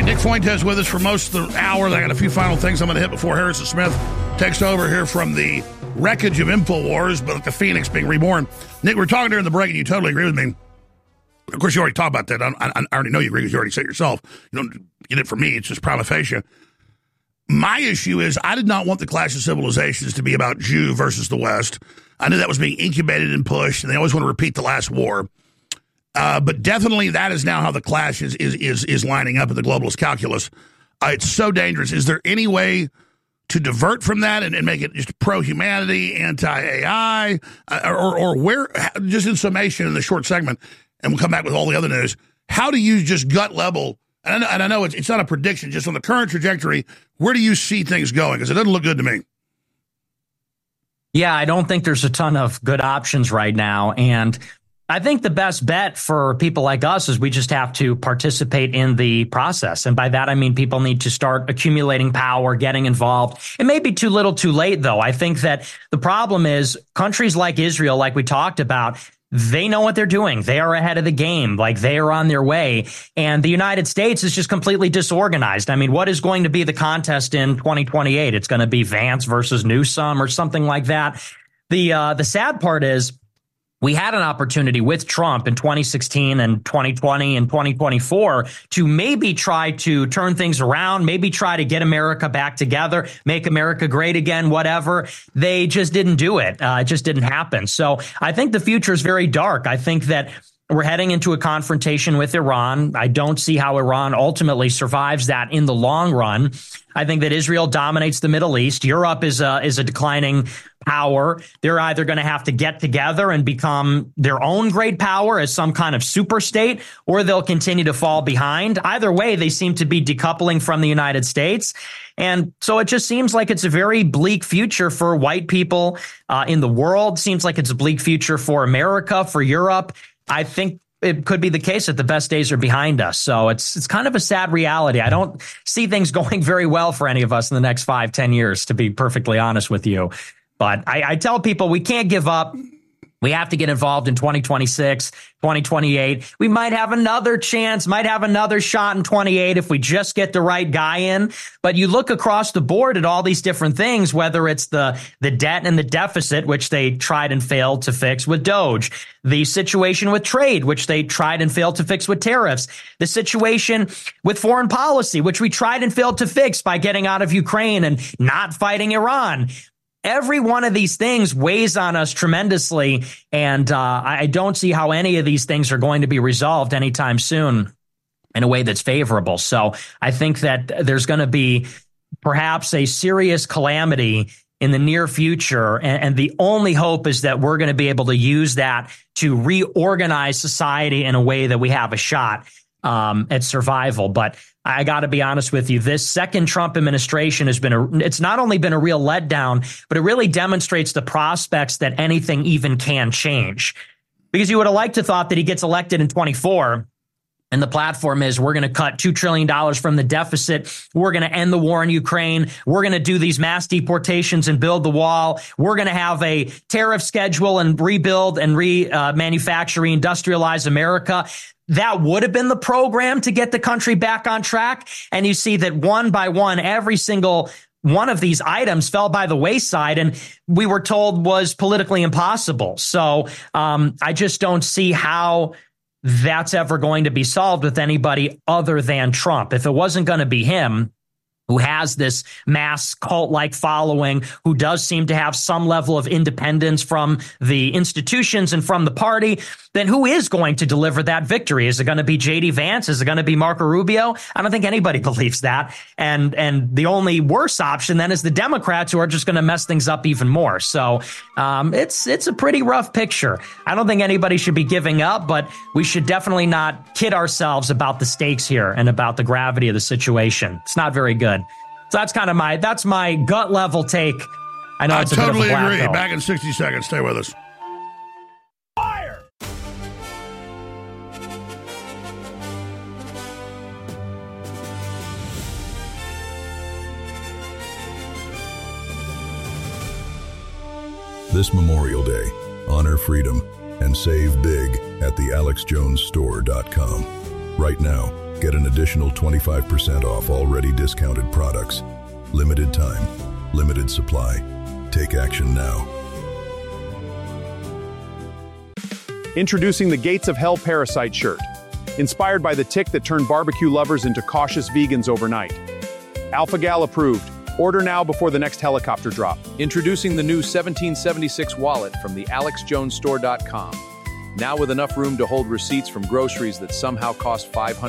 Nick Fuentes with us for most of the hour. I got a few final things I'm going to hit before Harrison Smith takes over here from the wreckage of InfoWars, but like the Phoenix being reborn. Nick, we're talking during the break, and you totally agree with me. Of course, you already talked about that. I already know you agree because you already said it yourself. You don't get it from me. It's just prima facie. My issue is I did not want the Clash of Civilizations to be about Jew versus the West. I knew that was being incubated and pushed, and they always want to repeat the last war. But definitely that is now how the clash is lining up in the globalist calculus. It's so dangerous. Is there any way to divert from that and make it just pro-humanity, anti-AI, or where, just in summation in the short segment, and we'll come back with all the other news, how do you just gut level, and I know it's not a prediction, just on the current trajectory, where do you see things going? Because it doesn't look good to me. Yeah, I don't think there's a ton of good options right now, and I think the best bet for people like us is we just have to participate in the process. And by that, I mean people need to start accumulating power, getting involved. It may be too little too late, though. I think that the problem is countries like Israel, like we talked about, they know what they're doing. They are ahead of the game. Like, they are on their way. And the United States is just completely disorganized. I mean, what is going to be the contest in 2028? It's going to be Vance versus Newsom or something like that. The sad part is, we had an opportunity with Trump in 2016 and 2020 and 2024 to maybe try to turn things around, maybe try to get America back together, make America great again, whatever. They just didn't do it. It just didn't happen. So I think the future is very dark. I think that we're heading into a confrontation with Iran. I don't see how Iran ultimately survives that in the long run. I think that Israel dominates the Middle East. Europe is a declining power. They're either going to have to get together and become their own great power as some kind of super state, or they'll continue to fall behind. Either way, they seem to be decoupling from the United States. And so it just seems like it's a very bleak future for white people in the world. Seems like it's a bleak future for America, for Europe. I think it could be the case that the best days are behind us. So it's kind of a sad reality. I don't see things going very well for any of us in the next 5-10 years, to be perfectly honest with you. But I tell people we can't give up. We have to get involved in 2026, 2028. We might have another chance, might have another shot in 28 if we just get the right guy in. But you look across the board at all these different things, whether it's the debt and the deficit, which they tried and failed to fix with Doge, the situation with trade, which they tried and failed to fix with tariffs, the situation with foreign policy, which we tried and failed to fix by getting out of Ukraine and not fighting Iran. Every one of these things weighs on us tremendously, and I don't see how any of these things are going to be resolved anytime soon in a way that's favorable. So I think that there's going to be perhaps a serious calamity in the near future, and the only hope is that we're going to be able to use that to reorganize society in a way that we have a shot at survival. But I got to be honest with you, this second Trump administration has been it's not only been a real letdown, but it really demonstrates the prospects that anything even can change. Because you would have liked to thought that he gets elected in 24. And the platform is, we're going to cut $2 trillion from the deficit. We're going to end the war in Ukraine. We're going to do these mass deportations and build the wall. We're going to have a tariff schedule and rebuild and manufacture, reindustrialize America. That would have been the program to get the country back on track. And you see that one by one, every single one of these items fell by the wayside, and we were told was politically impossible. So I just don't see how that's ever going to be solved with anybody other than Trump. If it wasn't going to be him, who has this mass cult-like following, who does seem to have some level of independence from the institutions and from the party, then who is going to deliver that victory? Is it going to be J.D. Vance? Is it going to be Marco Rubio? I don't think anybody believes that. And the only worse option then is the Democrats, who are just going to mess things up even more. So it's a pretty rough picture. I don't think anybody should be giving up, but we should definitely not kid ourselves about the stakes here and about the gravity of the situation. It's not very good. So that's kind of my gut level take. I know it's a totally bit of a agree. black belt. Back in 60 seconds. Stay with us. Fire! This Memorial Day, honor freedom and save big at the AlexJonesStore.com. Right now, Get an additional 25% off already discounted products. Limited time, limited supply. Take action now. Introducing the Gates of Hell Parasite shirt. Inspired by the tick that turned barbecue lovers into cautious vegans overnight. AlphaGal approved. Order now before the next helicopter drop. Introducing the new 1776 wallet from the AlexJonesStore.com. Now with enough room to hold receipts from groceries that somehow cost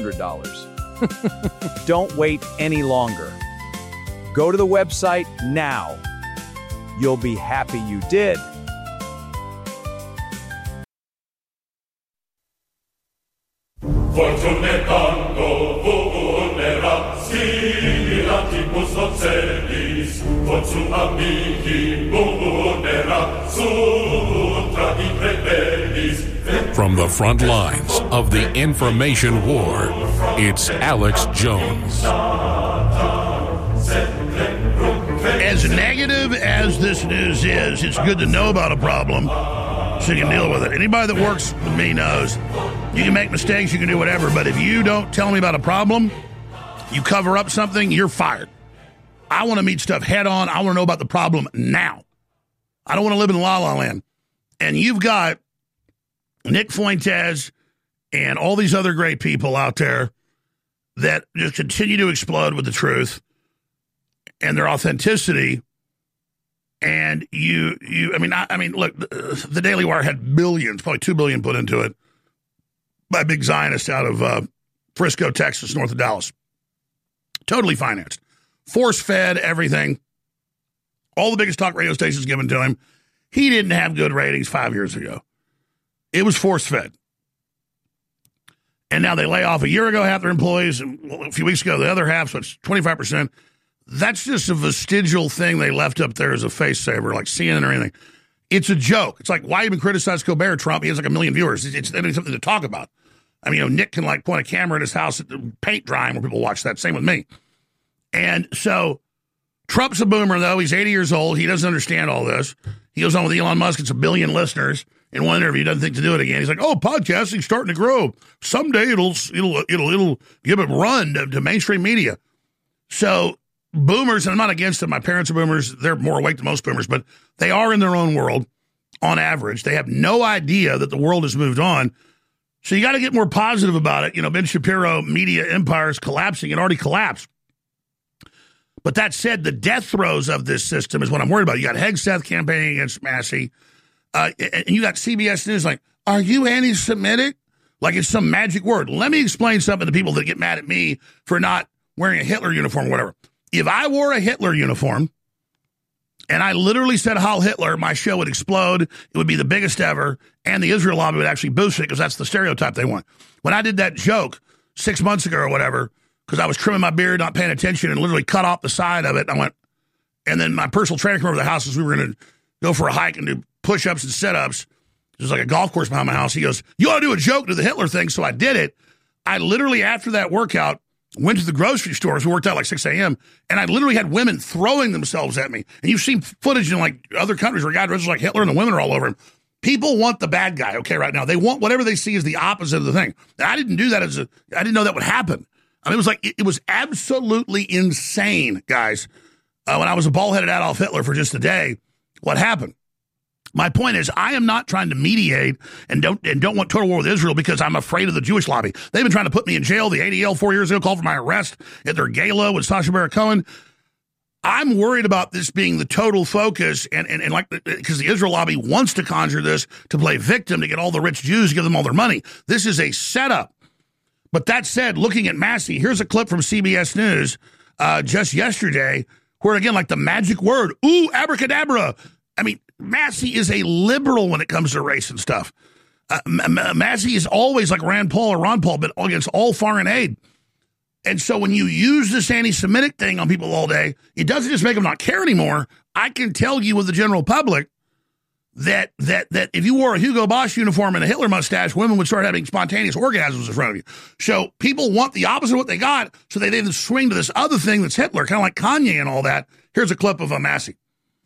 $500. Don't wait any longer. Go to the website now. You'll be happy you did. From the front lines of the information war, it's Alex Jones. As negative as this news is, it's good to know about a problem so you can deal with it. Anybody that works with me knows you can make mistakes, you can do whatever, but if you don't tell me about a problem, you cover up something, you're fired. I want to meet stuff head on. I want to know about the problem now. I don't want to live in La La Land. And you've got Nick Fuentes and all these other great people out there that just continue to explode with the truth and their authenticity. And I mean, look, the Daily Wire had billions, probably $2 billion put into it by big Zionists out of Frisco, Texas, north of Dallas. Totally financed. Force-fed, everything. All the biggest talk radio stations given to him. He didn't have good ratings 5 years ago. It was force-fed. And now they lay off a year ago half their employees, and a few weeks ago the other half, so it's 25%. That's just a vestigial thing they left up there as a face saver, like CNN or anything. It's a joke. It's like, why even criticize Colbert, Trump? He has like 1 million viewers. It's something to talk about. I mean, Nick can like point a camera at his house at the paint drying where people watch that. Same with me. And so Trump's a boomer, though. He's 80 years old. He doesn't understand all this. He goes on with Elon Musk. It's 1 billion listeners. In one interview, he doesn't think to do it again. He's like, "Oh, podcasting's starting to grow. Someday it'll give a run to mainstream media." So boomers, and I'm not against them. My parents are boomers. They're more awake than most boomers, but they are in their own world on average. They have no idea that the world has moved on. So you got to get more positive about it. Ben Shapiro, media empire is collapsing. It already collapsed. But that said, the death throes of this system is what I'm worried about. You got Hegseth campaigning against Massey. And you got CBS News like, are you anti-Semitic? Like it's some magic word. Let me explain something to people that get mad at me for not wearing a Hitler uniform or whatever. If I wore a Hitler uniform and I literally said Heil Hitler, my show would explode. It would be the biggest ever. And the Israel lobby would actually boost it because that's the stereotype they want. When I did that joke 6 months ago or whatever, because I was trimming my beard, not paying attention, and literally cut off the side of it, I went, and then my personal trainer came over to the house as we were going to go for a hike and do push-ups and sit-ups. There's like a golf course behind my house. He goes, "You ought to do a joke to the Hitler thing." So I did it. I literally, after that workout, went to the grocery stores. We worked out like 6 a.m. And I literally had women throwing themselves at me. And you've seen footage in like other countries where a guy dresses like Hitler and the women are all over him. People want the bad guy, okay, right now. They want whatever they see as the opposite of the thing. And I didn't do that I didn't know that would happen. I mean, it was like, it was absolutely insane, guys. When I was a bald-headed Adolf Hitler for just a day, what happened? My point is, I am not trying to mediate and don't want total war with Israel because I'm afraid of the Jewish lobby. They've been trying to put me in jail. The ADL 4 years ago called for my arrest at their gala with Sacha Baron Cohen. I'm worried about this being the total focus and like, because the Israel lobby wants to conjure this to play victim to get all the rich Jews to give them all their money. This is a setup. But that said, looking at Massey, here's a clip from CBS News just yesterday where, again, like the magic word, ooh, abracadabra. I mean, Massey is a liberal when it comes to race and stuff. Massey is always like Rand Paul or Ron Paul, but against all foreign aid. And so when you use this anti-Semitic thing on people all day, it doesn't just make them not care anymore. I can tell you with the general public that if you wore a Hugo Boss uniform and a Hitler mustache, women would start having spontaneous orgasms in front of you. So people want the opposite of what they got, so they then swing to this other thing that's Hitler, kind of like Kanye and all that. Here's a clip of Massey.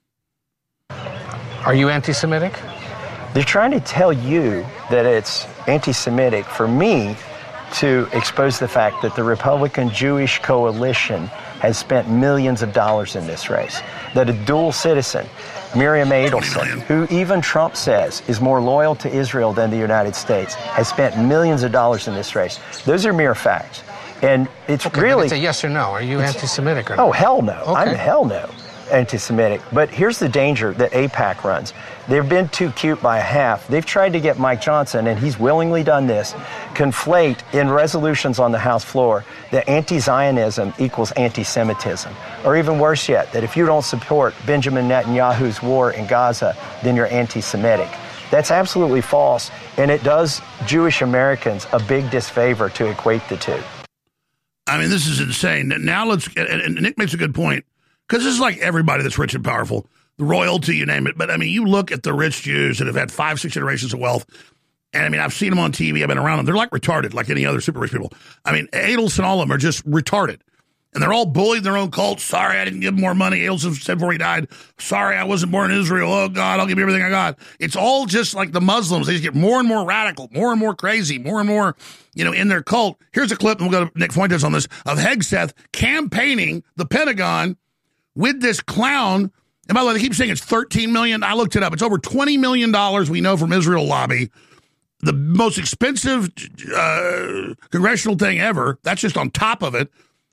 Are you anti-Semitic? They're trying to tell you that it's anti-Semitic. For me, to expose the fact that the Republican-Jewish coalition has spent millions of dollars in this race, that a dual citizen, Miriam Adelson, who even Trump says is more loyal to Israel than the United States, has spent millions of dollars in this race. Those are mere facts. And it's really... It's a yes or no. Are you anti-Semitic or not? Oh, hell no. Okay. I'm hell no anti-Semitic. But here's the danger that AIPAC runs. They've been too cute by half. They've tried to get Mike Johnson, and he's willingly done this, conflate in resolutions on the House floor that anti-Zionism equals anti-Semitism. Or even worse yet, that if you don't support Benjamin Netanyahu's war in Gaza, then you're anti-Semitic. That's absolutely false, and it does Jewish Americans a big disfavor to equate the two. I mean, this is insane. Now and Nick makes a good point, because this is like everybody that's rich and powerful, the royalty, you name it. But I mean, you look at the rich Jews that have had 5-6 generations of wealth, and I mean, I've seen them on TV, I've been around them. They're like retarded, like any other super rich people. I mean, Adelson, all of them are just retarded. And they're all bullied in their own cult. Sorry, I didn't give more money. Adelson said before he died, sorry, I wasn't born in Israel. Oh, God, I'll give you everything I got. It's all just like the Muslims. They just get more and more radical, more and more crazy, more and more, in their cult. Here's a clip, and we'll go to Nick Fuentes on this, of Hegseth campaigning the Pentagon with this clown. And by the way, they keep saying it's $13 million. I looked it up. It's over $20 million we know from Israel lobby. The most expensive congressional thing ever. That's just on top of it.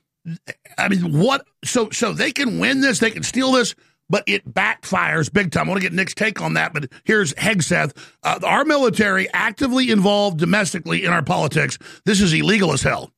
I mean, what? So they can win this, they can steal this, but it backfires big time. I want to get Nick's take on that, but here's Hegseth. Our military actively involved domestically in our politics. This is illegal as hell.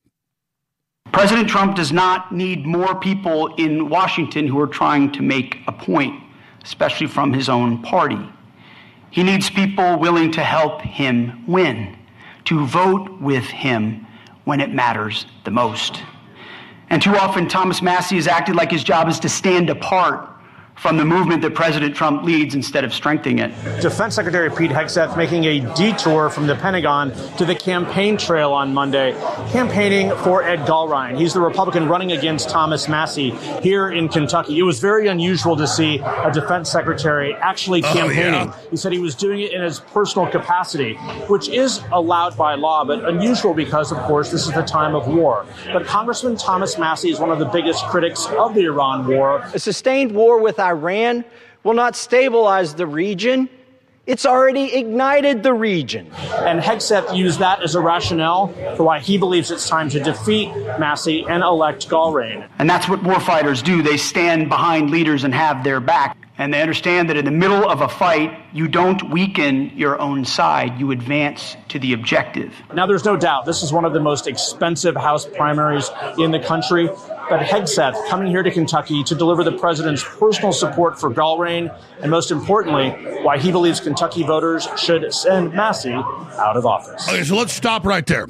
President Trump does not need more people in Washington who are trying to make a point, especially from his own party. He needs people willing to help him win, to vote with him when it matters the most. And too often, Thomas Massie has acted like his job is to stand apart from the movement that President Trump leads instead of strengthening it. Defense Secretary Pete Hegseth making a detour from the Pentagon to the campaign trail on Monday, campaigning for Ed Gulrine. He's the Republican running against Thomas Massie here in Kentucky. It was very unusual to see a defense secretary actually campaigning. Yeah. He said he was doing it in his personal capacity, which is allowed by law, but unusual because, of course, this is the time of war. But Congressman Thomas Massie is one of the biggest critics of the Iran war. A sustained war with Iran will not stabilize the region. It's already ignited the region. And Hegseth used that as a rationale for why he believes it's time to defeat Massie and elect Gulrine. And that's what warfighters do. They stand behind leaders and have their back. And they understand that in the middle of a fight, you don't weaken your own side. You advance to the objective. Now, there's no doubt this is one of the most expensive House primaries in the country. But Hegseth coming here to Kentucky to deliver the president's personal support for Gulrine, and most importantly, why he believes Kentucky voters should send Massie out of office. Okay, so let's stop right there.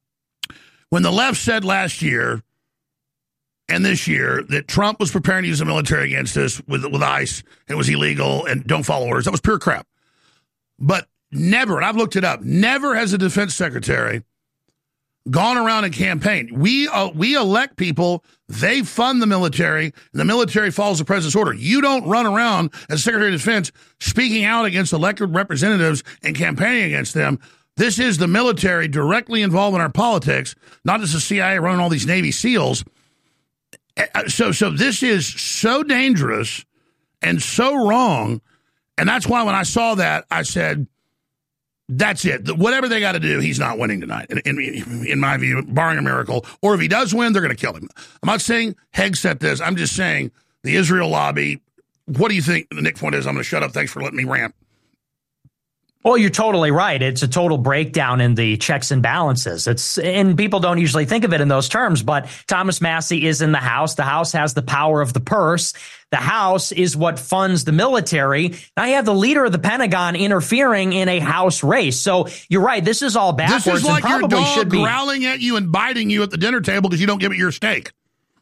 When the left said last year and this year that Trump was preparing to use the military against us with ICE, and it was illegal, and don't follow orders, that was pure crap. But never, and I've looked it up, never has a defense secretary gone around and campaigned. We elect people, they fund the military, and the military follows the president's order. You don't run around as Secretary of Defense speaking out against elected representatives and campaigning against them. This is the military directly involved in our politics, not just the CIA running all these Navy SEALs. So this is so dangerous and so wrong, and that's why when I saw that, I said, that's it. Whatever they got to do, he's not winning tonight, in my view, barring a miracle. Or if he does win, they're going to kill him. I'm not saying Hegseth this. I'm just saying the Israel lobby. What do you think, Nick Fuentes? I'm going to shut up. Thanks for letting me rant. Well, you're totally right. It's a total breakdown in the checks and balances. And people don't usually think of it in those terms, but Thomas Massie is in the House. The House has the power of the purse. The House is what funds the military. Now you have the leader of the Pentagon interfering in a House race. So you're right. This is all backwards. This is like and probably your dog should be growling at you and biting you at the dinner table because you don't give it your steak.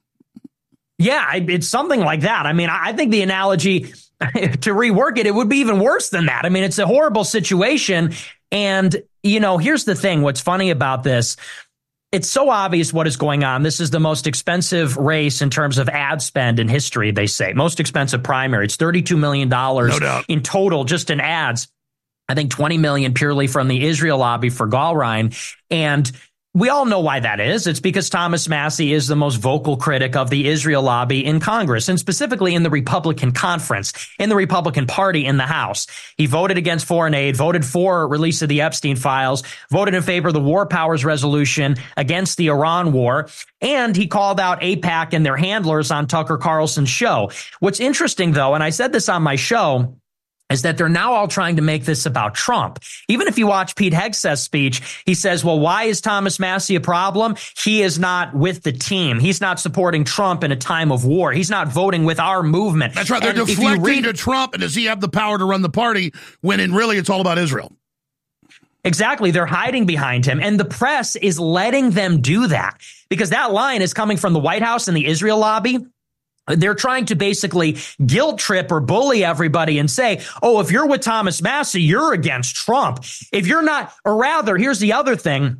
Yeah, it's something like that. I mean, I think the analogy, to rework it, it would be even worse than that. I mean, it's a horrible situation. And, here's the thing. What's funny about this, it's so obvious what is going on. This is the most expensive race in terms of ad spend in history, they say. Most expensive primary. It's $32 million in total just in ads. I think $20 million purely from the Israel lobby for Gulrine. And we all know why that is. It's because Thomas Massie is the most vocal critic of the Israel lobby in Congress, and specifically in the Republican conference, in the Republican Party in the House. He voted against foreign aid, voted for release of the Epstein files, voted in favor of the War Powers Resolution against the Iran war, and he called out AIPAC and their handlers on Tucker Carlson's show. What's interesting, though, and I said this on my show, is that they're now all trying to make this about Trump. Even if you watch Pete Hegseth's speech, he says, well, why is Thomas Massie a problem? He is not with the team. He's not supporting Trump in a time of war. He's not voting with our movement. That's right. They're deflecting to Trump, and does he have the power to run the party when really it's all about Israel? Exactly. They're hiding behind him, and the press is letting them do that because that line is coming from the White House and the Israel lobby. They're trying to basically guilt trip or bully everybody and say, oh, if you're with Thomas Massie, you're against Trump. If you're not, or rather, here's the other thing.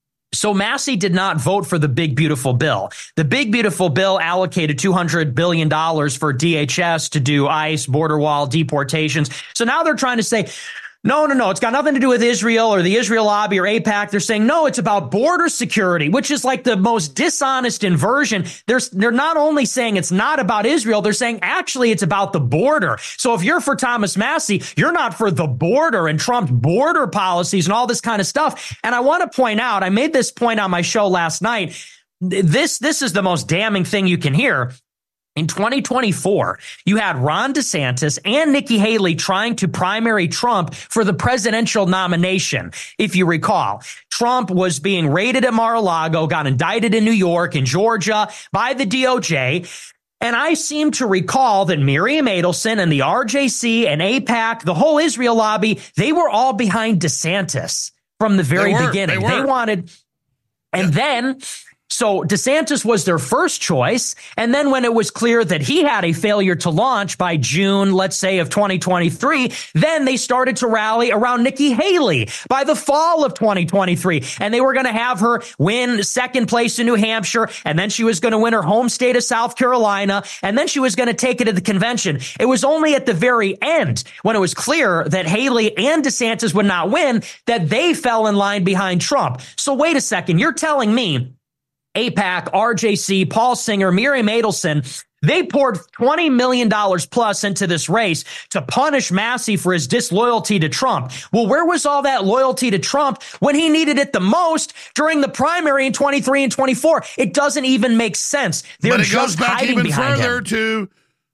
So Massie did not vote for the big, beautiful bill. The big, beautiful bill allocated $200 billion for DHS to do ICE, border wall, deportations. So now they're trying to say, no. It's got nothing to do with Israel or the Israel lobby or AIPAC. They're saying, no, it's about border security, which is like the most dishonest inversion. They're not only saying it's not about Israel, they're saying actually it's about the border. So if you're for Thomas Massie, you're not for the border and Trump's border policies and all this kind of stuff. And I want to point out, I made this point on my show last night. This is the most damning thing you can hear. In 2024, you had Ron DeSantis and Nikki Haley trying to primary Trump for the presidential nomination. If you recall, Trump was being raided at Mar-a-Lago, got indicted in New York and Georgia by the DOJ. And I seem to recall that Miriam Adelson and the RJC and AIPAC, the whole Israel lobby, they were all behind DeSantis from the very beginning. They wanted, and then... So DeSantis was their first choice. And then when it was clear that he had a failure to launch by June, let's say, of 2023, then they started to rally around Nikki Haley by the fall of 2023. And they were going to have her win second place in New Hampshire. And then she was going to win her home state of South Carolina. And then she was going to take it to the convention. It was only at the very end, when it was clear that Haley and DeSantis would not win, that they fell in line behind Trump. So wait a second. You're telling me AIPAC, RJC, Paul Singer, Miriam Adelson, they poured $20 million plus into this race to punish Massie for his disloyalty to Trump. Well, where was all that loyalty to Trump when he needed it the most during the primary in 23 and 24? It doesn't even make sense. They're but it just goes back hiding even further him. To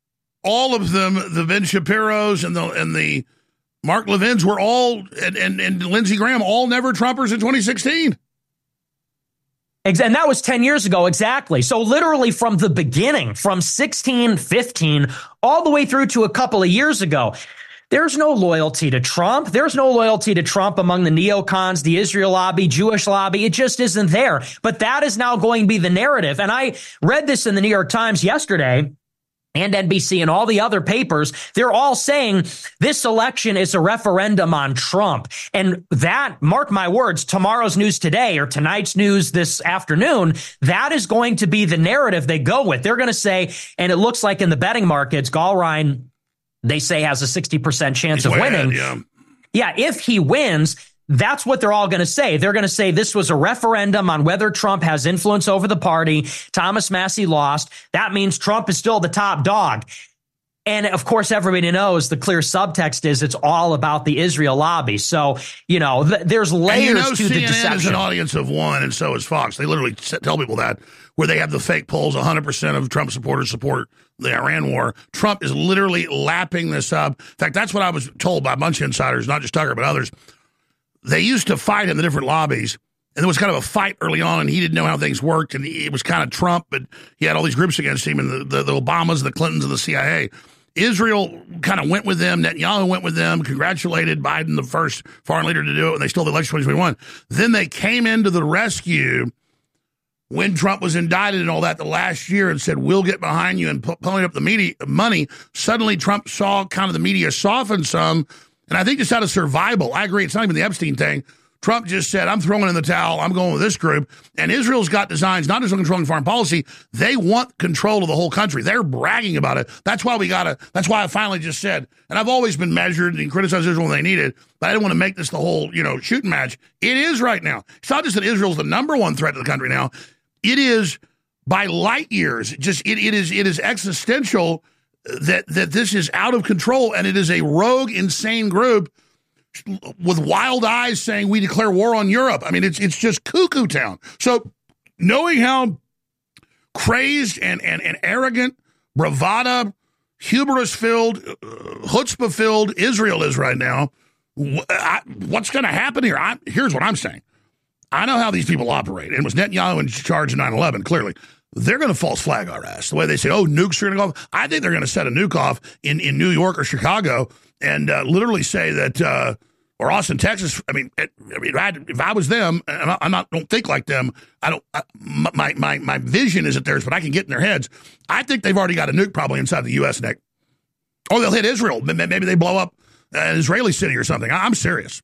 all of them, the Ben Shapiros and the Mark Levins were all, and Lindsey Graham, all never Trumpers in 2016. And that was 10 years ago, exactly. So literally from the beginning, from 16, 15, all the way through to a couple of years ago, there's no loyalty to Trump. There's no loyalty to Trump among the neocons, the Israel lobby, Jewish lobby. It just isn't there. But that is now going to be the narrative. And I read this in the New York Times yesterday, and NBC and all the other papers. They're all saying this election is a referendum on Trump. And that, mark my words, tomorrow's news today or tonight's news this afternoon, that is going to be the narrative they go with. They're going to say, and it looks like in the betting markets, Gallrein, they say, has a 60% chance of winning. Yeah, if he wins, that's what they're all going to say. They're going to say this was a referendum on whether Trump has influence over the party. Thomas Massie lost. That means Trump is still the top dog. And of course, everybody knows the clear subtext is it's all about the Israel lobby. So, there's layers to the deception. CNN is an audience of one, and so is Fox. They literally tell people that, where they have the fake polls, 100% of Trump supporters support the Iran war. Trump is literally lapping this up. In fact, that's what I was told by a bunch of insiders, not just Tucker, but others. They used to fight in the different lobbies, and there was kind of a fight early on, and he didn't know how things worked, and it was kind of Trump, but he had all these groups against him, and the Obamas, the Clintons, and the CIA. Israel kind of went with them. Netanyahu went with them, congratulated Biden, the first foreign leader to do it, and they stole the election 2021. Then they came into the rescue when Trump was indicted and all that the last year and said, we'll get behind you and pulling up the media money. Suddenly Trump saw kind of the media soften some. And I think just out of survival, I agree, it's not even the Epstein thing. Trump just said, I'm throwing in the towel. I'm going with this group. And Israel's got designs, not just on controlling foreign policy. They want control of the whole country. They're bragging about it. That's why that's why I finally just said, and I've always been measured and criticized Israel when they need it, but I didn't want to make this the whole, shooting match. It is right now. It's not just that Israel's the number one threat to the country now. It is by light years. It is existential that this is out of control, and it is a rogue, insane group with wild eyes saying we declare war on Europe. I mean, it's just cuckoo town. So knowing how crazed and arrogant, bravado, hubris-filled, chutzpah-filled Israel is right now, what's going to happen here? Here's what I'm saying. I know how these people operate. And was Netanyahu in charge of 9/11, clearly. They're going to false flag our ass. The way they say, nukes are going to go off. I think they're going to set a nuke off in New York or Chicago and literally say that, or Austin, Texas. I mean, if I was them, and don't think like them. My vision isn't theirs, but I can get in their heads. I think they've already got a nuke probably inside the U.S. neck. Or they'll hit Israel. Maybe they blow up an Israeli city or something. I'm serious.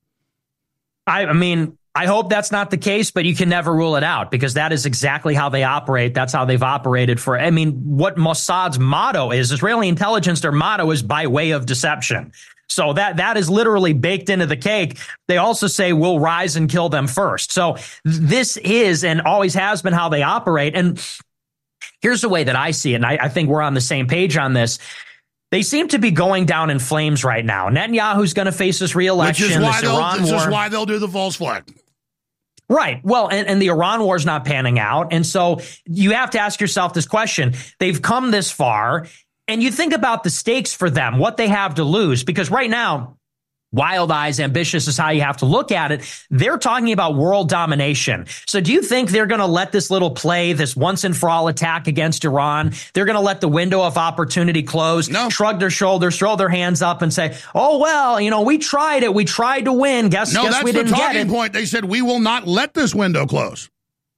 I mean, I hope that's not the case, but you can never rule it out because that is exactly how they operate. That's how they've operated what Mossad's motto is, Israeli intelligence, their motto is by way of deception. So that is literally baked into the cake. They also say we'll rise and kill them first. So this is and always has been how they operate. And here's the way that I see it. And I think we're on the same page on this. They seem to be going down in flames right now. Netanyahu's going to face this re-election. This is why they'll do the false flag. Right. Well, and the Iran war is not panning out. And so you have to ask yourself this question. They've come this far, and you think about the stakes for them, what they have to lose, because right now, wild eyes, ambitious is how you have to look at it. They're talking about world domination. So do you think they're going to let this little play, this once and for all attack against Iran, they're going to let the window of opportunity close, shrug their shoulders, throw their hands up and say, oh, well, we tried it. We tried to win. Guess we didn't get it. No, that's the talking point. They said, we will not let this window close.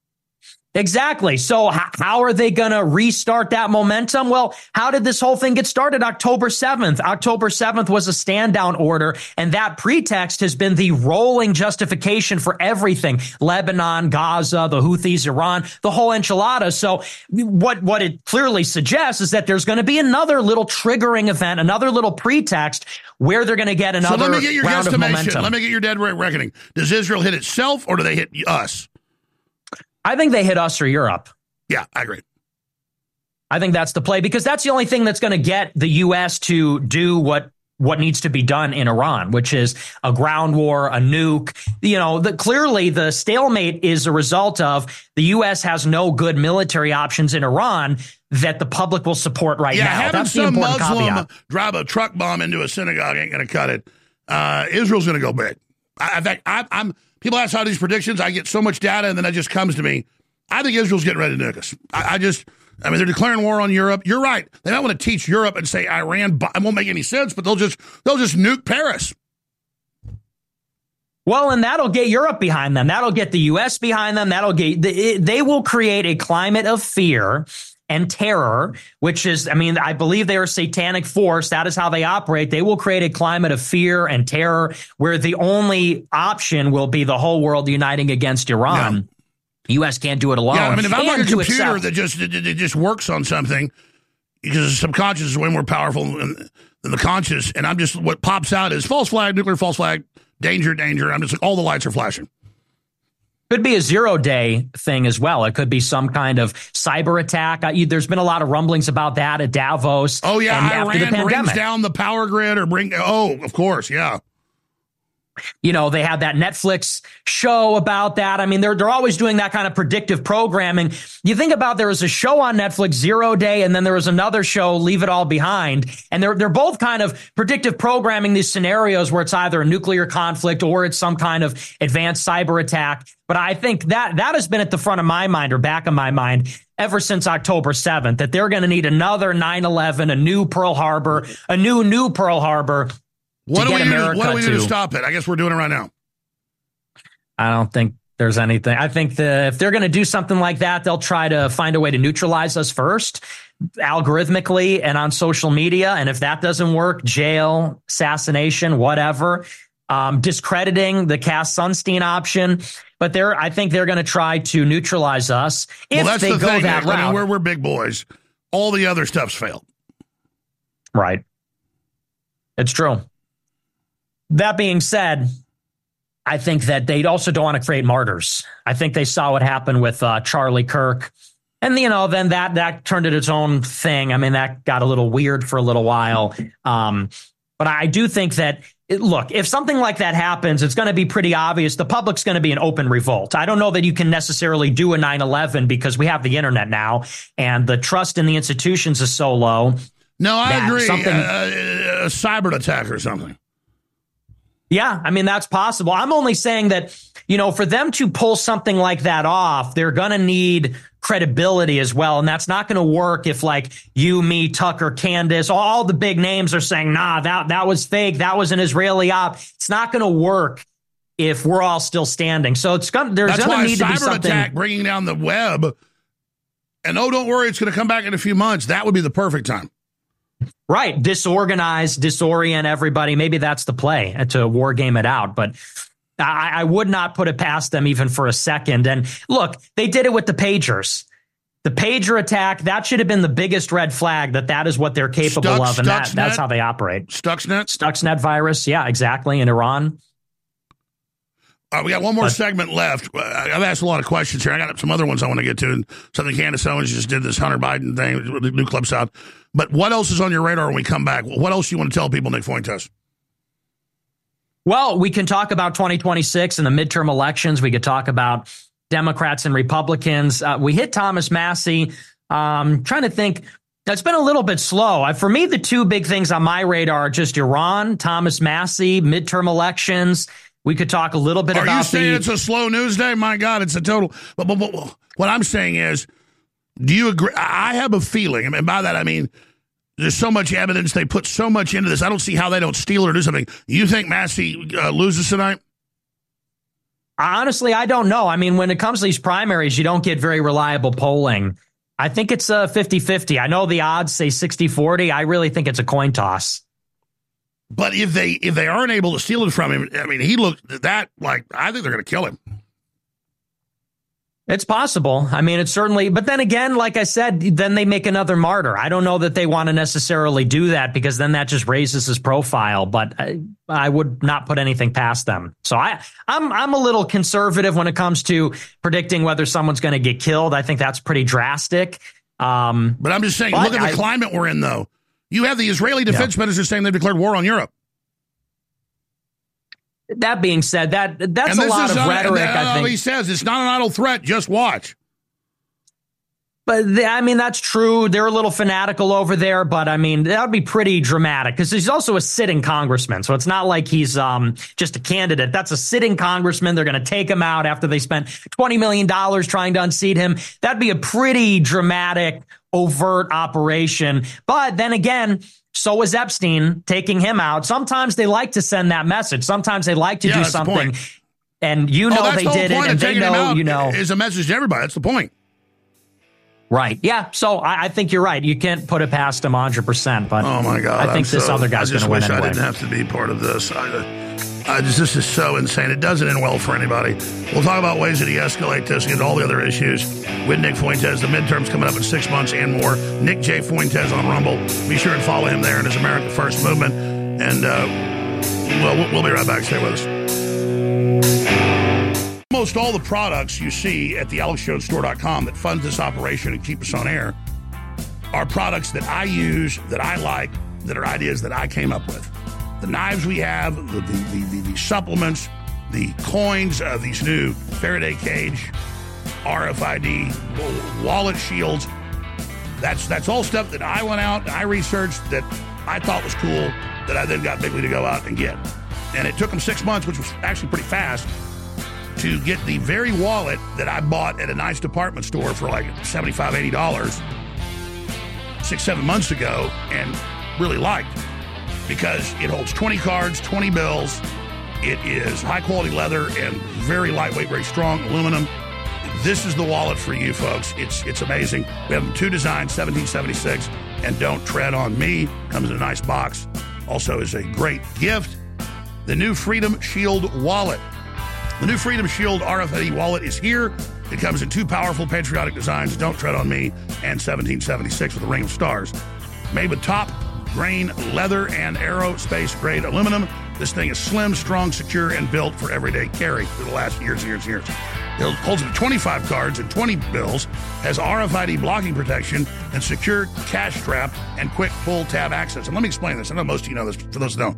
Exactly. So how are they going to restart that momentum? Well, how did this whole thing get started? October 7th. October 7th was a stand down order. And that pretext has been the rolling justification for everything. Lebanon, Gaza, the Houthis, Iran, the whole enchilada. So what it clearly suggests is that there's going to be another little triggering event, another little pretext where they're going to get another round of momentum. So let me get your guesstimation. Let me get your dead reckoning. Does Israel hit itself or do they hit us? I think they hit us or Europe. Yeah, I agree. I think that's the play because that's the only thing that's going to get the U.S. to do what needs to be done in Iran, which is a ground war, a nuke. Clearly the stalemate is a result of the U.S. has no good military options in Iran that the public will support now. Having that's some the important Muslim caveat. drive a truck bomb into a synagogue ain't going to cut it. Israel's going to go big. In fact, people ask how these predictions. I get so much data, and then it just comes to me. I think Israel's getting ready to nuke us. They're declaring war on Europe. You're right. They might want to teach Europe and say Iran. It won't make any sense, but they'll just nuke Paris. Well, and that'll get Europe behind them. That'll get the U.S. behind them. They will create a climate of fear and terror, which is, I believe they are a satanic force. That is how they operate. They will create a climate of fear and terror where the only option will be the whole world uniting against Iran. Yeah. The U.S. can't do it alone. Yeah, if I'm like a computer that just works on something, because the subconscious is way more powerful than the conscious, and what pops out is false flag, nuclear false flag, danger. I'm just like, all the lights are flashing. Could be a 0-day thing as well. It could be some kind of cyber attack. There's been a lot of rumblings about that at Davos. Oh, yeah, Iran brings pandemic. down the power grid of course, yeah. They had that Netflix show about that. They're always doing that kind of predictive programming. You think about there was a show on Netflix, 0 Day, and then there was another show, Leave It All Behind. And they're both kind of predictive programming these scenarios where it's either a nuclear conflict or it's some kind of advanced cyber attack. But I think that has been at the front of my mind or back of my mind ever since October 7th, that they're going to need another 9/11, a new Pearl Harbor, a new Pearl Harbor. What do we do to stop it? I guess we're doing it right now. I don't think there's anything. I think if they're going to do something like that, they'll try to find a way to neutralize us first, algorithmically and on social media. And if that doesn't work, jail, assassination, whatever. discrediting the Cass Sunstein option. But I think they're going to try to neutralize us if they go that route. I mean, we're big boys. All the other stuff's failed. Right. It's true. That being said, I think that they also don't want to create martyrs. I think they saw what happened with Charlie Kirk. And, then that turned into its own thing. I mean, that got a little weird for a little while. But I do think that, look, if something like that happens, it's going to be pretty obvious. The public's going to be an open revolt. I don't know that you can necessarily do a 9/11 because we have the internet now and the trust in the institutions is so low. No, I agree. A cyber attack or something. Yeah, I mean, that's possible. I'm only saying that, for them to pull something like that off, they're going to need credibility as well. And that's not going to work if you, me, Tucker, Candace, all the big names are saying, nah, that was fake. That was an Israeli op. It's not going to work if we're all still standing. So there's going to need to be something. That's why a cyber attack bringing down the web, and don't worry, it's going to come back in a few months. That would be the perfect time. Right. Disorganize, disorient everybody. Maybe that's the play to war game it out. But I would not put it past them even for a second. And look, they did it with the pagers. The pager attack, that should have been the biggest red flag that is what they're capable of. And that's how they operate. Stuxnet virus. Yeah, exactly. In Iran. We got one more segment left. I've asked a lot of questions here. I got some other ones I want to get to. And something Candace Owens just did this Hunter Biden thing with the new clips out. But what else is on your radar when we come back? What else do you want to tell people, Nick Fuentes? Well, we can talk about 2026 and the midterm elections. We could talk about Democrats and Republicans. We hit Thomas Massie. Trying to think. It's been a little bit slow. For me, the two big things on my radar are just Iran, Thomas Massie, midterm elections. We could talk a little bit about. Are you saying it's a slow news day? My God, it's a total. But what I'm saying is, do you agree? I have a feeling, and by that I mean there's so much evidence. They put so much into this. I don't see how they don't steal or do something. You think Massie loses tonight? Honestly, I don't know. I mean, when it comes to these primaries, you don't get very reliable polling. I think it's 50-50. I know the odds say 60-40. I really think it's a coin toss. But if they aren't able to steal it from him, I mean, he looked I think they're going to kill him. It's possible. I mean, it's certainly, but then again, like I said, then they make another martyr. I don't know that they want to necessarily do that because then that just raises his profile, but I would not put anything past them. So I'm a little conservative when it comes to predicting whether someone's going to get killed. I think that's pretty drastic. But I'm just saying, look at the climate we're in, though. You have the Israeli defense minister saying they've declared war on Europe. That being said, that's a lot of rhetoric, I think. He says it's not an idle threat. Just watch. But, I mean, that's true. They're a little fanatical over there. But, I mean, that would be pretty dramatic because he's also a sitting congressman. So it's not like he's just a candidate. That's a sitting congressman. They're going to take him out after they spent $20 million trying to unseat him. That'd be a pretty dramatic, overt operation. But then again, so was Epstein, taking him out. Sometimes they like to send that message. Sometimes they like to do something. And they did it, and they know, It's a message to everybody. That's the point. Right. Yeah. So I think you're right. You can't put it past him 100%. But oh my God, I think this other guy's going to win anyway. I didn't have to be part of this. This is so insane. It doesn't end well for anybody. We'll talk about ways to de-escalate this and all the other issues with Nick Fuentes. The midterms coming up in 6 months and more. Nick J. Fuentes on Rumble. Be sure and follow him there in his America First movement. And we'll be right back. Stay with us. Almost all the products you see at the AlexJonesStore.com that fund this operation and keep us on air are products that I use, that I like, that are ideas that I came up with. The knives we have, the supplements, the coins, these new Faraday cage, RFID, wallet shields. That's all stuff that I went out, I researched, that I thought was cool, that I then got Bigley to go out and get. And it took them 6 months, which was actually pretty fast, to get the very wallet that I bought at a nice department store for like $75, $80 6-7 months ago and really liked, because it holds 20 cards, 20 bills. It is high quality leather and very lightweight, very strong aluminum. This is the wallet for you folks. It's amazing. We have 2 designs, 1776 and Don't Tread on Me. Comes in a nice box. Also is a great gift. the new Freedom Shield wallet. The new Freedom Shield RFID wallet is here. It comes in 2 powerful patriotic designs, Don't Tread on Me and 1776 with a ring of stars. Made with top grain leather and aerospace grade aluminum. This thing is slim, strong, secure, and built for everyday carry for the last years. It holds up to 25 cards and 20 bills, has RFID blocking protection and secure cash strap and quick pull tab access. And let me explain this. I know most of you know this, for those who don't.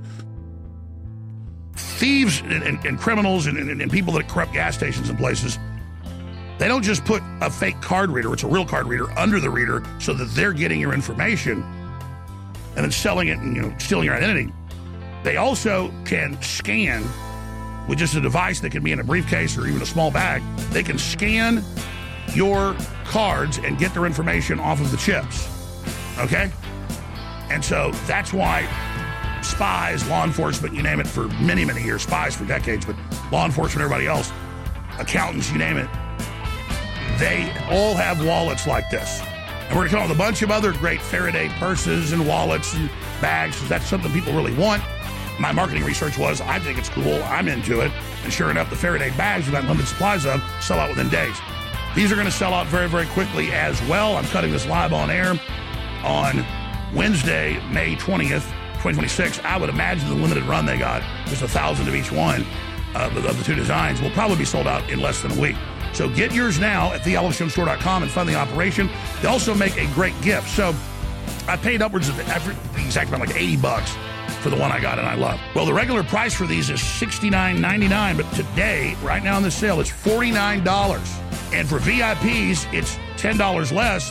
Thieves and criminals and people that corrupt gas stations and places, they don't just put a fake card reader, it's a real card reader, under the reader so that they're getting your information and then selling it and stealing your identity. They also can scan with just a device that can be in a briefcase or even a small bag. They can scan your cards and get their information off of the chips, okay? And so that's why spies, law enforcement, you name it, for many, many years, spies for decades, but law enforcement, everybody else, accountants, you name it, they all have wallets like this. And we're going to come up with a bunch of other great Faraday purses and wallets and bags, because that's something people really want. My marketing research was, I think it's cool, I'm into it. And sure enough, the Faraday bags we've got limited supplies of sell out within days. These are going to sell out very, very quickly as well. I'm cutting this live on air on Wednesday, May 20th, 2026. I would imagine the limited run they got, just 1,000 of each one of the 2 designs, will probably be sold out in less than a week. So get yours now at thealexjonesstore.com and fund the operation. They also make a great gift. So I paid upwards of the exact amount, like $80 for the one I got and I love. Well, the regular price for these is $69.99, but today, right now on the sale, it's $49. And for VIPs, it's $10 less,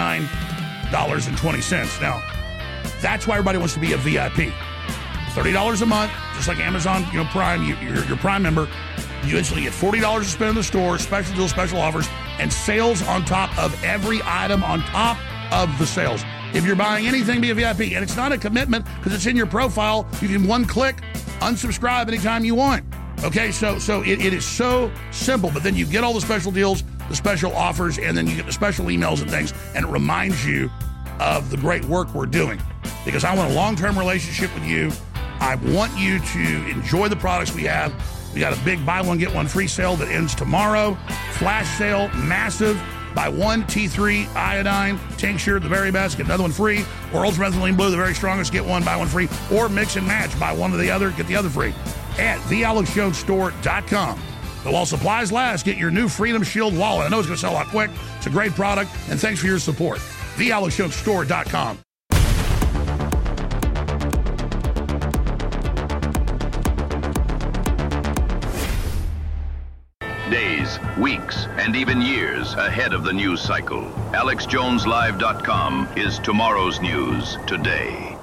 $39.20. Now, that's why everybody wants to be a VIP. $30 a month, just like Amazon, Prime, you're Prime member. You instantly get $40 to spend in the store, special deals, special offers, and sales on top of every item on top of the sales. If you're buying anything, be a VIP. And it's not a commitment because it's in your profile. You can one click, unsubscribe anytime you want. Okay, so it is so simple. But then you get all the special deals, the special offers, and then you get the special emails and things, and it reminds you of the great work we're doing. Because I want a long-term relationship with you. I want you to enjoy the products we have. We got a big buy one, get one free sale that ends tomorrow. Flash sale, massive. Buy one T3 iodine tincture, the very best, get another one free. Or ultramethylene blue, the very strongest, get one, buy one free. Or mix and match, buy one or the other, get the other free. At thealexjonesstore.com. But while supplies last, get your new Freedom Shield wallet. I know it's going to sell out quick. It's a great product, and thanks for your support. thealexjonesstore.com. Days, weeks, and even years ahead of the news cycle. AlexJonesLive.com is tomorrow's news today.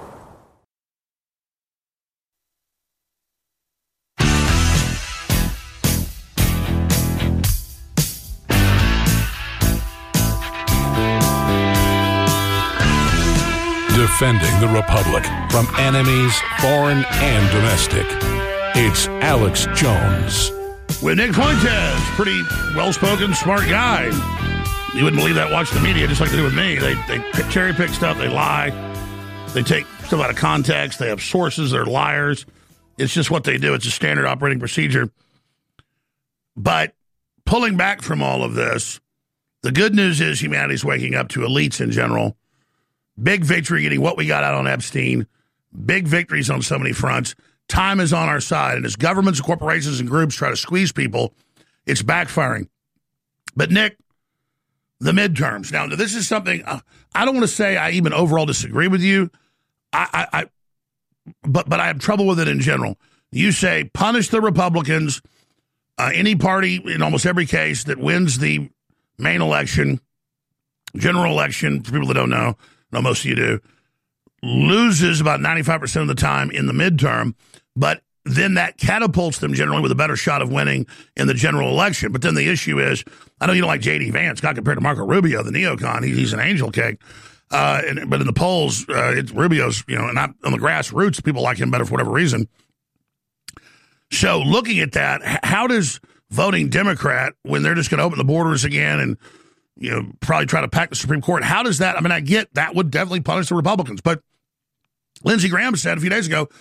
Defending the Republic from enemies, foreign and domestic. It's Alex Jones. With Nick Fuentes, pretty well-spoken, smart guy. You wouldn't believe that. Watch the media, just like they do with me. They cherry-pick stuff. They lie. They take stuff out of context. They have sources. They're liars. It's just what they do. It's a standard operating procedure. But pulling back from all of this, the good news is humanity's waking up to elites in general. Big victory getting what we got out on Epstein. Big victories on so many fronts. Time is on our side, and as governments, corporations, and groups try to squeeze people, it's backfiring. But, Nick, the midterms. Now, this is something, I don't want to say I even overall disagree with you, but I have trouble with it in general. You say punish the Republicans, any party in almost every case that wins the main election, general election, for people that don't know most of you do, loses about 95% of the time in the midterm, but then that catapults them generally with a better shot of winning in the general election. But then the issue is, I know you don't like J.D. Vance, got compared to Marco Rubio, the neocon. He's an angel cake. But in the polls, Rubio's, not on the grassroots, people like him better for whatever reason. So looking at that, how does voting Democrat, when they're just going to open the borders again and probably try to pack the Supreme Court, how does that, I get that would definitely punish the Republicans. But Lindsey Graham said a few days ago,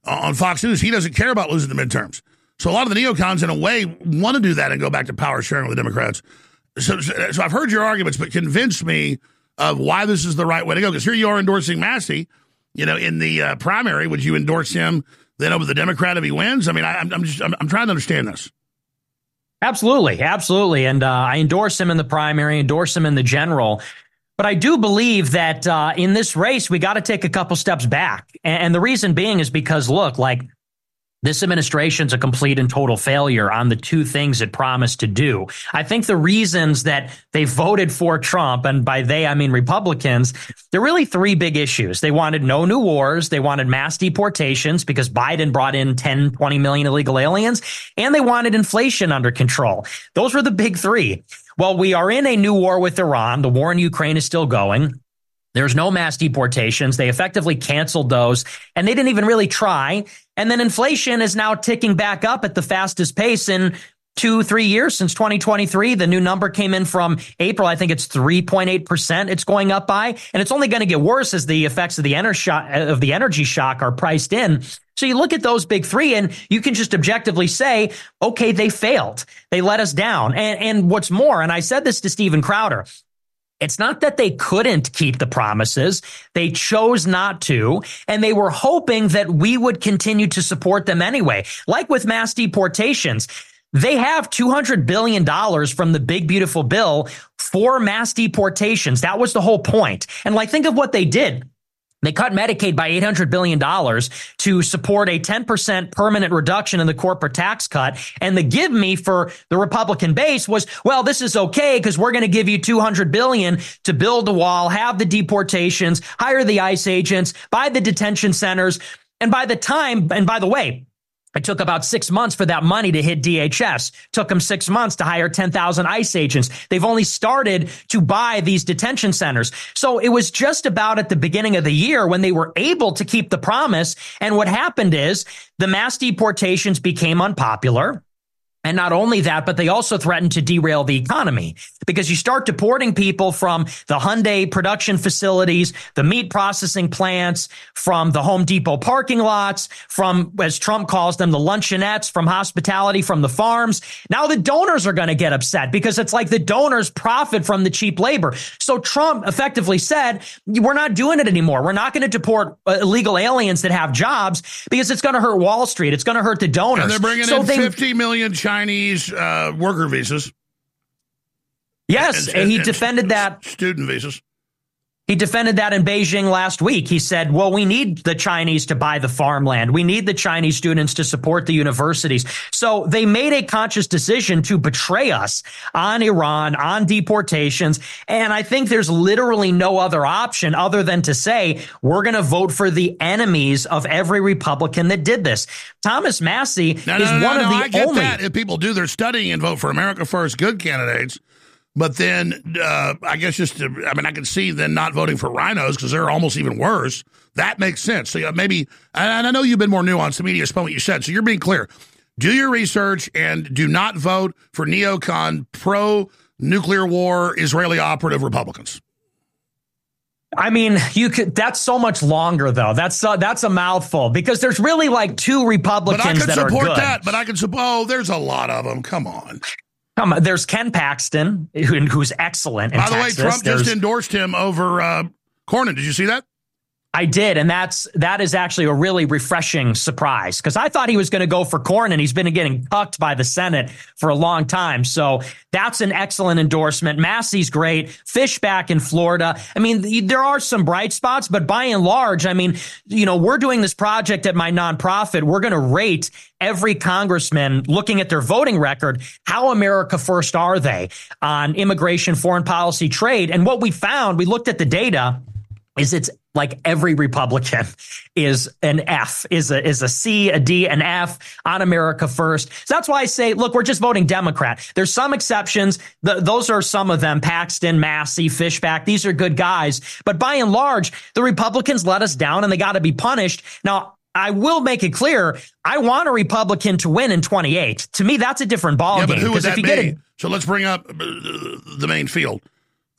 on Fox News, he doesn't care about losing the midterms. So a lot of the neocons, in a way, want to do that and go back to power sharing with the Democrats. So I've heard your arguments, but convince me of why this is the right way to go. Because here you are endorsing Massey, in the primary. Would you endorse him then over the Democrat if he wins? I mean, I'm trying to understand this. Absolutely. And I endorse him in the primary, endorse him in the general. But I do believe that in this race, we got to take a couple steps back. And the reason being is because, look, this administration's a complete and total failure on the two things it promised to do. I think the reasons that they voted for Trump, and by they, I mean Republicans, there are really three big issues. They wanted no new wars. They wanted mass deportations because Biden brought in 10, 20 million illegal aliens, and they wanted inflation under control. Those were the big three. Well, we are in a new war with Iran. The war in Ukraine is still going. There's no mass deportations. They effectively canceled those, and they didn't even really try. And then inflation is now ticking back up at the fastest pace in 2-3 years since 2023. The new number came in from April. I think it's 3.8%. It's going up by, and it's only going to get worse as the effects of the energy shock are priced in. So you look at those big three and you can just objectively say, okay, they failed. They let us down. And what's more, and I said this to Steven Crowder, it's not that they couldn't keep the promises. They chose not to, and they were hoping that we would continue to support them anyway. Like with mass deportations, they have $200 billion from the big, beautiful bill for mass deportations. That was the whole point. And think of what they did. They cut Medicaid by $800 billion to support a 10% permanent reduction in the corporate tax cut. And the give me for the Republican base was, well, this is okay because we're going to give you $200 billion to build the wall, have the deportations, hire the ICE agents, buy the detention centers. And by the way, it took about 6 months for that money to hit DHS. Took them 6 months to hire 10,000 ICE agents. They've only started to buy these detention centers. So it was just about at the beginning of the year when they were able to keep the promise. And what happened is the mass deportations became unpopular. And not only that, but they also threatened to derail the economy because you start deporting people from the Hyundai production facilities, the meat processing plants, from the Home Depot parking lots, from, as Trump calls them, the luncheonettes, from hospitality, from the farms. Now the donors are going to get upset because it's like the donors profit from the cheap labor. So Trump effectively said, we're not doing it anymore. We're not going to deport illegal aliens that have jobs because it's going to hurt Wall Street. It's going to hurt the donors. And they're bringing in 50 million Chinese worker visas. Yes, and he defended that. Student visas. He defended that in Beijing last week. He said, well, we need the Chinese to buy the farmland. We need the Chinese students to support the universities. So they made a conscious decision to betray us on Iran, on deportations. And I think there's literally no other option other than to say, we're going to vote for the enemies of every Republican that did this. Thomas Massey is one of the I get only. that if people do their studying and vote for America First, good candidates. But then I guess I can see then not voting for rhinos because they're almost even worse. That makes sense. So maybe, and I know you've been more nuanced. The media explained what you said. So you're being clear. Do your research and do not vote for neocon, pro-nuclear war, Israeli operative Republicans. I mean, you could. That's so much longer, though. That's a mouthful because there's really two Republicans that are good. But I can support that. But I can support. Oh, there's a lot of them. Come on. There's Ken Paxton, who's excellent in Texas. By the way, Trump just endorsed him over Cornyn. Did you see that? I did, and that is actually a really refreshing surprise because I thought he was going to go for Cornyn. He's been getting cucked by the Senate for a long time, so that's an excellent endorsement. Massey's great. Fishback in Florida. I mean, there are some bright spots, but by and large, I mean, we're doing this project at my nonprofit. We're going to rate every congressman looking at their voting record. How America First are they on immigration, foreign policy, trade? And what we found, we looked at the data, is it's like every Republican is an F, is a C, a D, an F on America First. So that's why I say, look, we're just voting Democrat. There's some exceptions. Those are some of them. Paxton, Massey, Fishback. These are good guys. But by and large, the Republicans let us down and they got to be punished. Now, I will make it clear, I want a Republican to win in 28. To me, that's a different ballgame. Yeah, but who would that be? So let's bring up the main field.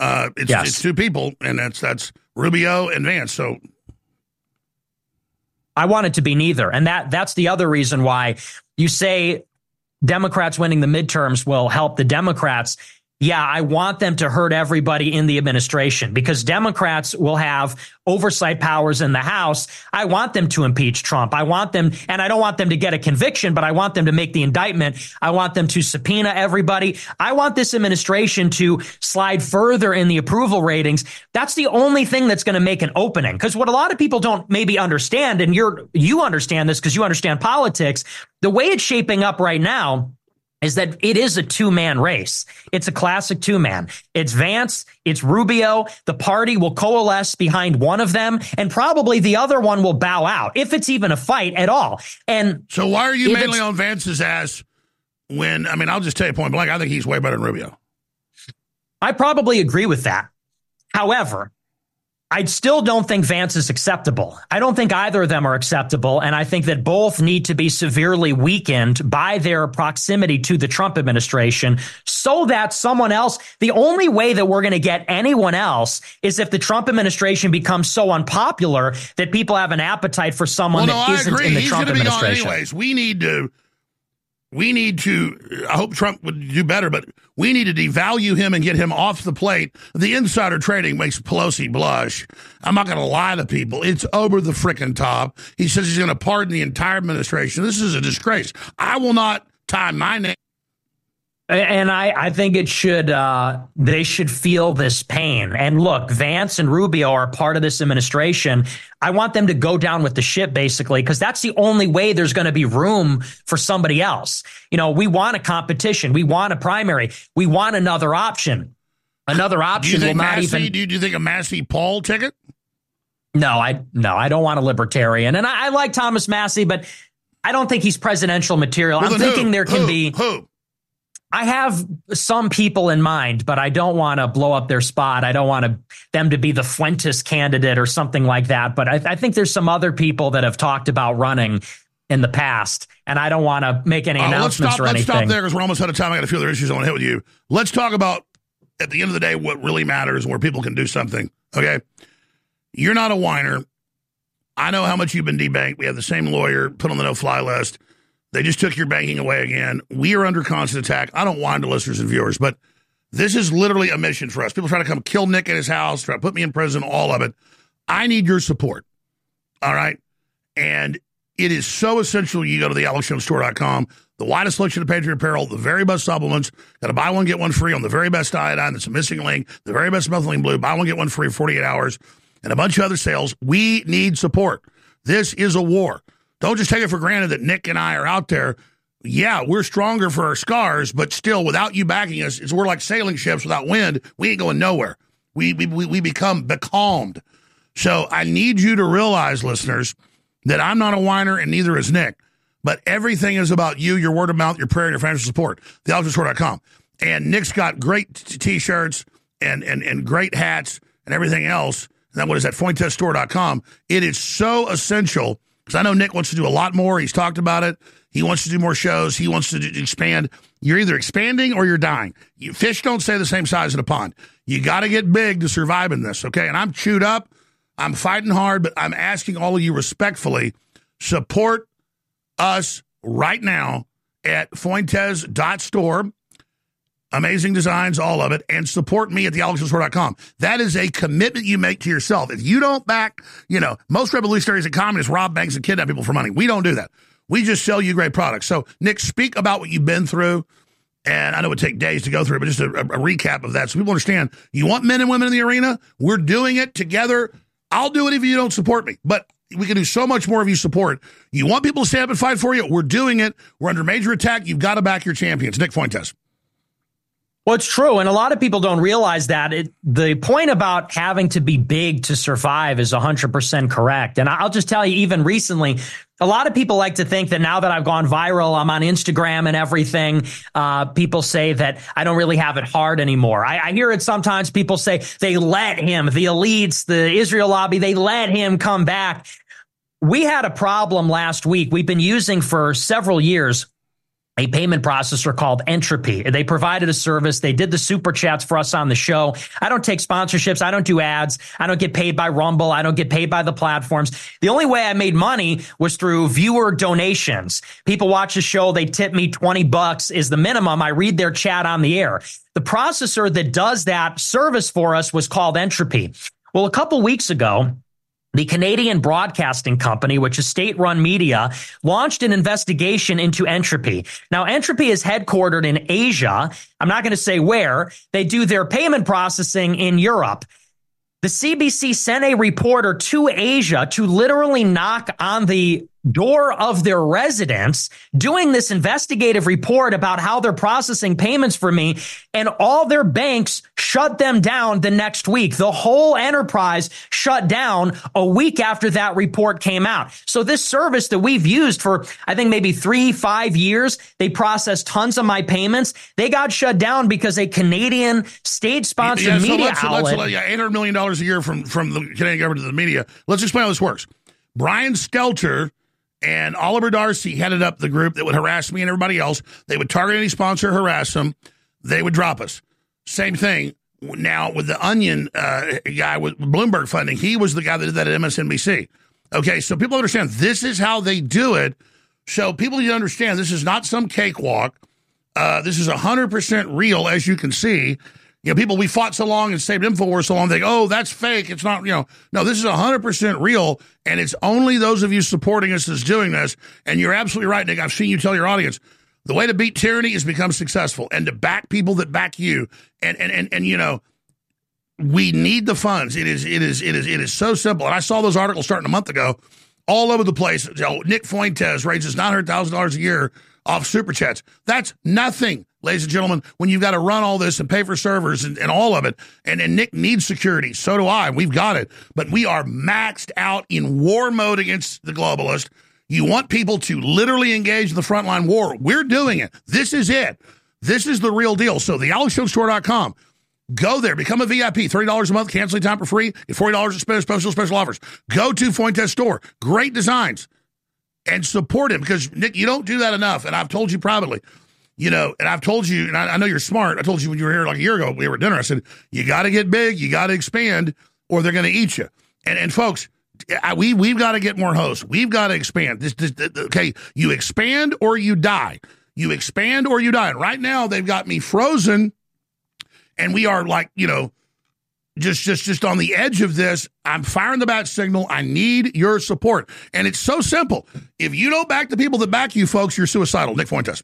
It's two people, and that's Rubio and Vance. So I want it to be neither. And that's the other reason why you say Democrats winning the midterms will help the Democrats. Yeah, I want them to hurt everybody in the administration because Democrats will have oversight powers in the House. I want them to impeach Trump. I want them, and I don't want them to get a conviction, but I want them to make the indictment. I want them to subpoena everybody. I want this administration to slide further in the approval ratings. That's the only thing that's going to make an opening. Because what a lot of people don't maybe understand, and you understand this because you understand politics, the way it's shaping up right now is that it is a two-man race. It's a classic two-man. It's Vance, it's Rubio. The party will coalesce behind one of them, and probably the other one will bow out, if it's even a fight at all. And so why are you mainly on Vance's ass when, I mean, I'll just tell you point blank, I think he's way better than Rubio. I probably agree with that. However, I still don't think Vance is acceptable. I don't think either of them are acceptable. And I think that both need to be severely weakened by their proximity to the Trump administration so that someone else, the only way that we're going to get anyone else is if the Trump administration becomes so unpopular that people have an appetite for someone that isn't in the Trump administration. Anyways, we need to, I hope Trump would do better, but we need to devalue him and get him off the plate. The insider trading makes Pelosi blush. I'm not going to lie to people. It's over the frickin' top. He says he's going to pardon the entire administration. This is a disgrace. I will not tie my name. And I think it should, they should feel this pain. And look, Vance and Rubio are part of this administration. I want them to go down with the ship, basically, because that's the only way there's going to be room for somebody else. You know, we want a competition. We want a primary. We want another option. Another option will not even. Do you think a Massey Paul ticket? No, I don't want a libertarian. And I like Thomas Massey, but I don't think he's presidential material. Well, I'm thinking there can be. Who? I have some people in mind, but I don't want to blow up their spot. I don't want them to be the Fuentes candidate or something like that. But I think there's some other people that have talked about running in the past, and I don't want to make any announcements or anything. Let's stop there because we're almost out of time. I got a few other issues I want to hit with you. Let's talk about, at the end of the day, what really matters and where people can do something. Okay? You're not a whiner. I know how much you've been debanked. We have the same lawyer put on the no-fly list. They just took your banking away again. We are under constant attack. I don't whine to listeners and viewers, but this is literally a mission for us. People try to come kill Nick at his house, try to put me in prison, all of it. I need your support, all right? And it is so essential you go to the AlexJonesStore.com, the widest selection of Patriot apparel, the very best supplements. Got to buy one, get one free on the very best iodine. That's a missing link. The very best methylene blue. Buy one, get one free for 48 hours. And a bunch of other sales. We need support. This is a war. Don't just take it for granted that Nick and I are out there. Yeah, we're stronger for our scars, but still, without you backing us, we're like sailing ships without wind. We ain't going nowhere. We become becalmed. So I need you to realize, listeners, that I'm not a whiner and neither is Nick. But everything is about you, your word of mouth, your prayer, and your financial support. TheAlexJonesStore.com. And Nick's got great T-shirts and great hats and everything else. And then what is that? FuentesStore.com. It is so essential. Because I know Nick wants to do a lot more. He's talked about it. He wants to do more shows. He wants to expand. You're either expanding or you're dying. Fish don't stay the same size in a pond. You got to get big to survive in this, okay? And I'm chewed up. I'm fighting hard, but I'm asking all of you respectfully, support us right now at Fuentes.store. Amazing designs, all of it, and support me at thealexjonesstore.com. That is a commitment you make to yourself. If you don't back, most revolutionaries and communists rob banks and kidnap people for money. We don't do that. We just sell you great products. So, Nick, speak about what you've been through, and I know it would take days to go through, but just a recap of that so people understand. You want men and women in the arena? We're doing it together. I'll do it if you don't support me, but we can do so much more if you support. You want people to stand up and fight for you? We're doing it. We're under major attack. You've got to back your champions. Nick Fuentes. Well, it's true. And a lot of people don't realize that the point about having to be big to survive is 100% correct. And I'll just tell you, even recently, a lot of people like to think that now that I've gone viral, I'm on Instagram and everything. People say that I don't really have it hard anymore. I hear it sometimes. People say they let him, the elites, the Israel lobby, they let him come back. We had a problem last week. We've been using for several years a payment processor called Entropy. They provided a service. They did the super chats for us on the show. I don't take sponsorships. I don't do ads. I don't get paid by Rumble. I don't get paid by the platforms. The only way I made money was through viewer donations. People watch the show. They tip me $20 is the minimum. I read their chat on the air. The processor that does that service for us was called Entropy. Well, a couple weeks ago, the Canadian Broadcasting Company, which is state-run media, launched an investigation into Entropy. Now, Entropy is headquartered in Asia. I'm not going to say where. They do their payment processing in Europe. The CBC sent a reporter to Asia to literally knock on the door of their residence, doing this investigative report about how they're processing payments for me, and all their banks shut them down the next week. The whole enterprise shut down a week after that report came out. So this service that we've used for, I think, maybe 3-5 years, they processed tons of my payments. They got shut down because a Canadian state-sponsored media outlet... $800 million a year from the Canadian government to the media. Let's explain how this works. Brian Stelter and Oliver Darcy headed up the group that would harass me and everybody else. They would target any sponsor, harass them. They would drop us. Same thing now with the Onion guy with Bloomberg funding. He was the guy that did that at MSNBC. Okay, so people understand this is how they do it. So people need to understand this is not some cakewalk. This is 100% real, as you can see. You know, people, we fought so long and saved InfoWars so long, they go, oh, that's fake. It's not, no, this is 100% real, and it's only those of you supporting us that's doing this. And you're absolutely right, Nick. I've seen you tell your audience, the way to beat tyranny is become successful and to back people that back you. And we need the funds. It is so simple. And I saw those articles starting a month ago all over the place. Nick Fuentes raises $900,000 a year off super chats. That's nothing, ladies and gentlemen, when you've got to run all this and pay for servers and all of it. And Nick needs security. So do I. We've got it. But we are maxed out in war mode against the globalist. You want people to literally engage in the frontline war. We're doing it. This is it. This is the real deal. So the AlexJonesStore.com. Go there. Become a VIP. $30 a month. Canceling time for free. Get $40 at special offers. Go to Fuentes Store. Great designs. And support him, because, Nick, you don't do that enough. And I've told you privately, and I've told you, and I know you're smart. I told you when you were here like a year ago, we were at dinner. I said, you got to get big, you got to expand, or they're going to eat you. And folks, we've got to get more hosts. We've got to expand. Okay, you expand or you die. You expand or you die. And right now, they've got me frozen, and we are like, just on the edge of this. I'm firing the bat signal. I need your support. And it's so simple. If you don't back the people that back you, folks, you're suicidal. Nick Fuentes.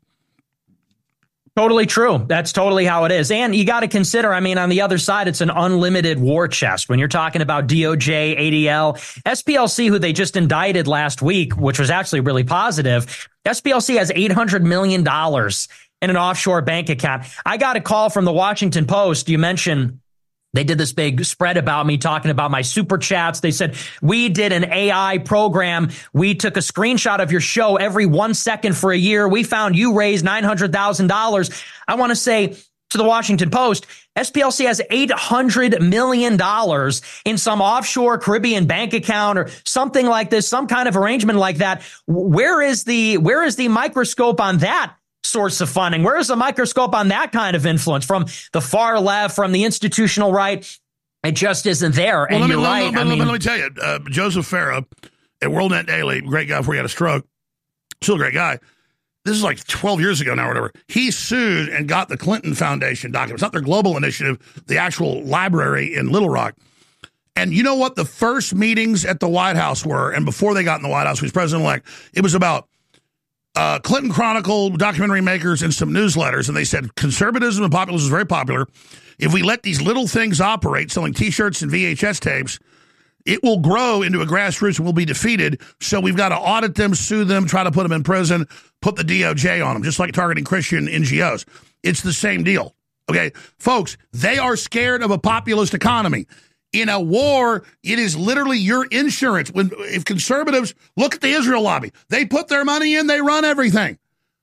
Totally true. That's totally how it is. And you got to consider, on the other side, it's an unlimited war chest. When you're talking about DOJ, ADL, SPLC, who they just indicted last week, which was actually really positive, SPLC has $800 million in an offshore bank account. I got a call from the Washington Post. You mentioned they did this big spread about me talking about my super chats. They said, we did an AI program. We took a screenshot of your show every 1 second for a year. We found you raised $900,000. I want to say to the Washington Post, SPLC has $800 million in some offshore Caribbean bank account or something like this, some kind of arrangement like that. Where is the microscope on that source of funding? Where is the microscope on that kind of influence from the far left, from the institutional right? It just isn't there. Well, and you're right. Let me tell you, Joseph Farah at WorldNet Daily, great guy before he had a stroke, still a great guy. This is like 12 years ago now or whatever. He sued and got the Clinton Foundation documents, not their global initiative, the actual library in Little Rock. And you know what the first meetings at the White House were? And before they got in the White House, he was president-elect. It was about Clinton Chronicle, documentary makers, and some newsletters, and they said conservatism and populism is very popular. If we let these little things operate, selling T-shirts and VHS tapes, it will grow into a grassroots and will be defeated. So we've got to audit them, sue them, try to put them in prison, put the DOJ on them, just like targeting Christian NGOs. It's the same deal. Okay, folks, they are scared of a populist economy. In a war, it is literally your insurance. If conservatives look at the Israel lobby, they put their money in, they run everything.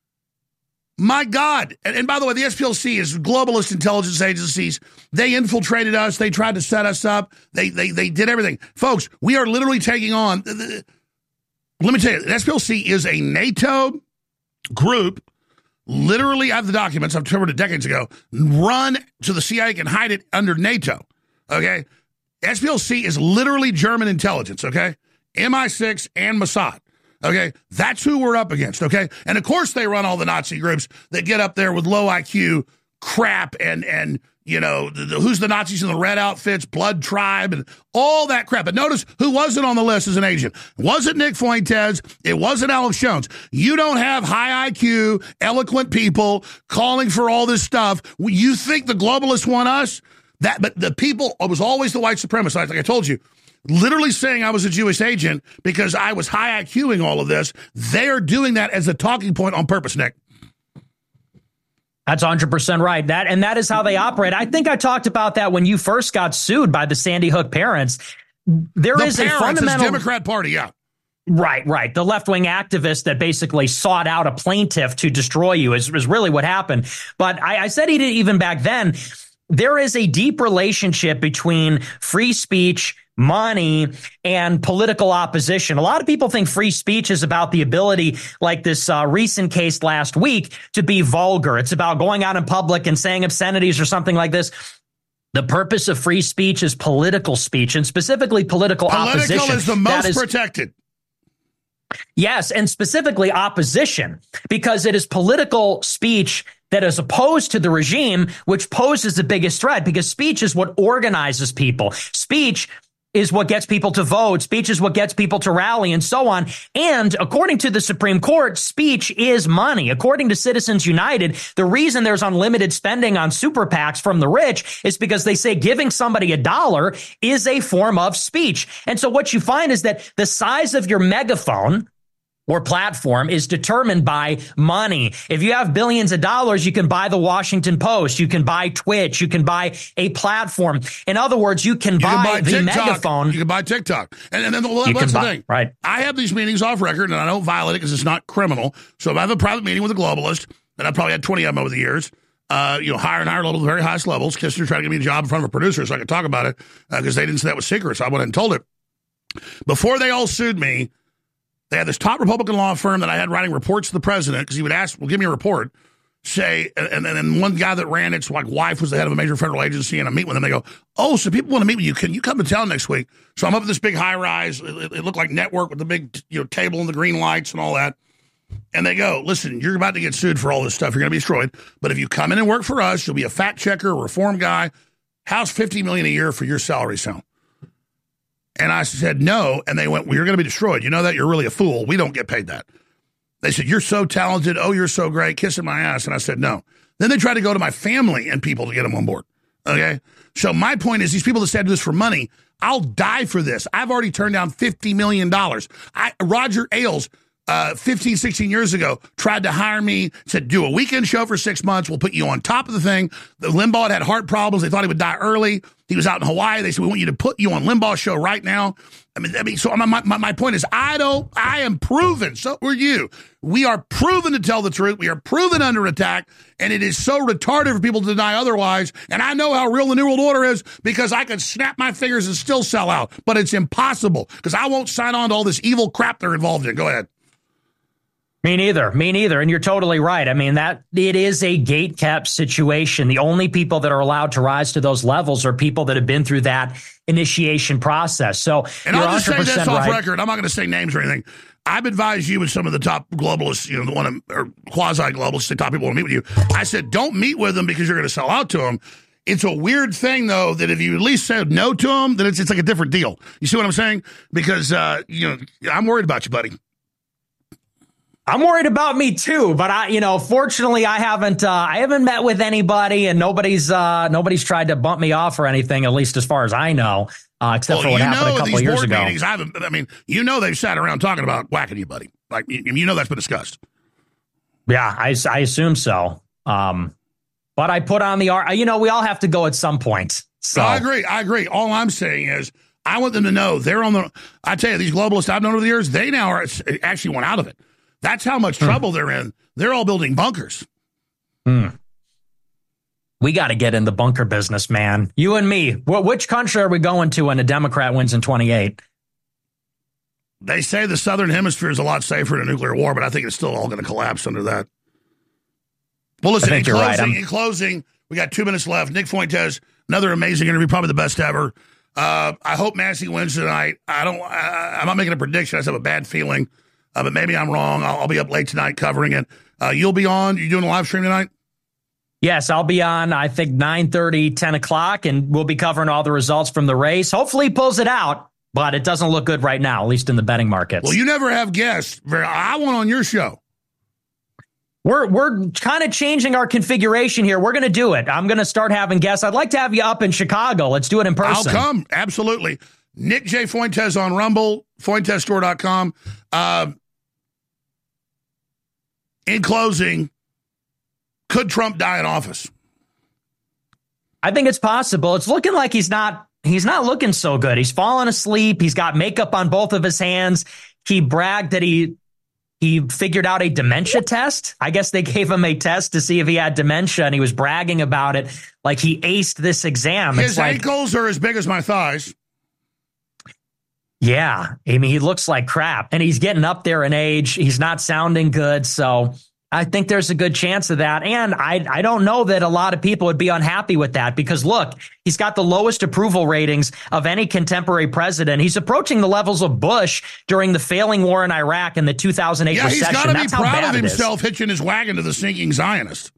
My God. And by the way, the SPLC is globalist intelligence agencies. They infiltrated us. They tried to set us up. They did everything. Folks, we are literally taking on, let me tell you, the SPLC is a NATO group literally, I have the documents, I've covered it decades ago, run so the CIA can hide it under NATO, okay? SPLC is literally German intelligence, okay? MI6 and Mossad, okay? That's who we're up against, okay? And, of course, they run all the Nazi groups that get up there with low IQ crap and you know, who's the Nazis in the red outfits, Blood Tribe, and all that crap. But notice who wasn't on the list as an agent. It wasn't Nick Fuentes. It wasn't Alex Jones. You don't have high IQ, eloquent people calling for all this stuff. You think the globalists want us? But the people, it was always the white supremacists, like I told you, literally saying I was a Jewish agent because I was high IQing all of this. They are doing that as a talking point on purpose, Nick. That's 100% right. That is how they operate. I think I talked about that when you first got sued by the Sandy Hook parents. There is a fundamental Democrat Party, yeah. Right. The left-wing activist that basically sought out a plaintiff to destroy you is really what happened. But I said he did even back then. There is a deep relationship between free speech, money, and political opposition. A lot of people think free speech is about the ability, like this recent case last week, to be vulgar. It's about going out in public and saying obscenities or something like this. The purpose of free speech is political speech, and specifically political opposition. Political is the most protected. Yes, and specifically opposition, because it is political speech that is opposed to the regime, which poses the biggest threat, because speech is what organizes people. Speech is what gets people to vote. Speech is what gets people to rally and so on. And according to the Supreme Court, speech is money. According to Citizens United, the reason there's unlimited spending on super PACs from the rich is because they say giving somebody $1 is a form of speech. And so what you find is that the size of your megaphone or platform is determined by money. If you have billions of dollars, you can buy the Washington Post, you can buy Twitch, you can buy a platform. In other words, you can buy the TikTok, megaphone. You can buy TikTok. And then that's the thing. Right. I have these meetings off record, and I don't violate it because it's not criminal. So if I have a private meeting with a globalist, and I've probably had 20 of them over the years, higher and higher levels, very highest levels. Kissinger tried to give me a job in front of a producer so I could talk about it because they didn't say that was secret. So I went and told it. Before they all sued me, they had this top Republican law firm that I had writing reports to the president because he would ask, well, give me a report. And then one guy that ran it's like wife was the head of a major federal agency, and I meet with them. They go, oh, so people want to meet with you. Can you come to town next week? So I'm up at this big high rise. It looked like Network with the big table and the green lights and all that. And they go, listen, you're about to get sued for all this stuff. You're going to be destroyed. But if you come in and work for us, you'll be a fact checker, a reform guy. How's $50 million a year for your salary sound? And I said, no. And they went, well, you're going to be destroyed. You know that? You're really a fool. We don't get paid that. They said, you're so talented. Oh, you're so great. Kissing my ass. And I said, no. Then they tried to go to my family and people to get them on board. Okay. So my point is these people that said do this for money, I'll die for this. I've already turned down $50 million. Roger Ailes, 15, 16 years ago, tried to hire me, said, do a weekend show for 6 months. We'll put you on top of the thing. The Limbaugh had heart problems. They thought he would die early. He was out in Hawaii. They said, we want you to put you on Limbaugh's show right now. I mean, so my point is, I am proven. So are you. We are proven to tell the truth. We are proven under attack. And it is so retarded for people to deny otherwise. And I know how real the New World Order is because I could snap my fingers and still sell out. But it's impossible because I won't sign on to all this evil crap they're involved in. Go ahead. Me neither. And you're totally right. I mean, that it is a gate-kept situation. The only people that are allowed to rise to those levels are people that have been through that initiation process. So, and I'll just say this off record. I'm not going to say names or anything. I've advised you with some of the top globalists, the one or quasi-globalists, the top people want to meet with you. I said, don't meet with them because you're going to sell out to them. It's a weird thing, though, that if you at least said no to them, then it's like a different deal. You see what I'm saying? Because, I'm worried about you, buddy. I'm worried about me too, but fortunately I haven't met with anybody and nobody's tried to bump me off or anything, at least as far as I know, except for what happened a couple of years ago. Meetings, they've sat around talking about whacking you, buddy. Like, that's been discussed. Yeah, I assume so. But I put on the we all have to go at some point. So no, I agree. All I'm saying is I want them to know they're on the, I tell you, these globalists I've known over the years, they now are actually went out of it. That's how much trouble they're in. They're all building bunkers. We got to get in the bunker business, man. You and me. Which country are we going to when a Democrat wins in 2028? They say the Southern Hemisphere is a lot safer in a nuclear war, but I think it's still all going to collapse under that. Well, listen, I think in closing, we got 2 minutes left. Nick Fuentes, another amazing interview, probably the best ever. I hope Massey wins tonight. I'm not making a prediction. I just have a bad feeling, but maybe I'm wrong. I'll be up late tonight covering it. You'll be on. You doing a live stream tonight? Yes, I'll be on, I think, 9:30, 10 o'clock, and we'll be covering all the results from the race. Hopefully he pulls it out, but it doesn't look good right now, at least in the betting markets. Well, you never have guests. I want on your show. We're kind of changing our configuration here. We're going to do it. I'm going to start having guests. I'd like to have you up in Chicago. Let's do it in person. I'll come. Absolutely. Nick J. Fuentes on Rumble, FuentesStore.com. In closing, could Trump die in office? I think it's possible. It's looking like he's not looking so good. He's fallen asleep. He's got makeup on both of his hands. He bragged that he figured out a dementia test. I guess they gave him a test to see if he had dementia, and he was bragging about it like he aced this exam. His ankles are as big as my thighs. Yeah. I mean, he looks like crap, and he's getting up there in age. He's not sounding good. So I think there's a good chance of that. And I don't know that a lot of people would be unhappy with that because, look, he's got the lowest approval ratings of any contemporary president. He's approaching the levels of Bush during the failing war in Iraq and the 2008 recession. He's got to be proud of it himself hitching his wagon to the sinking Zionist.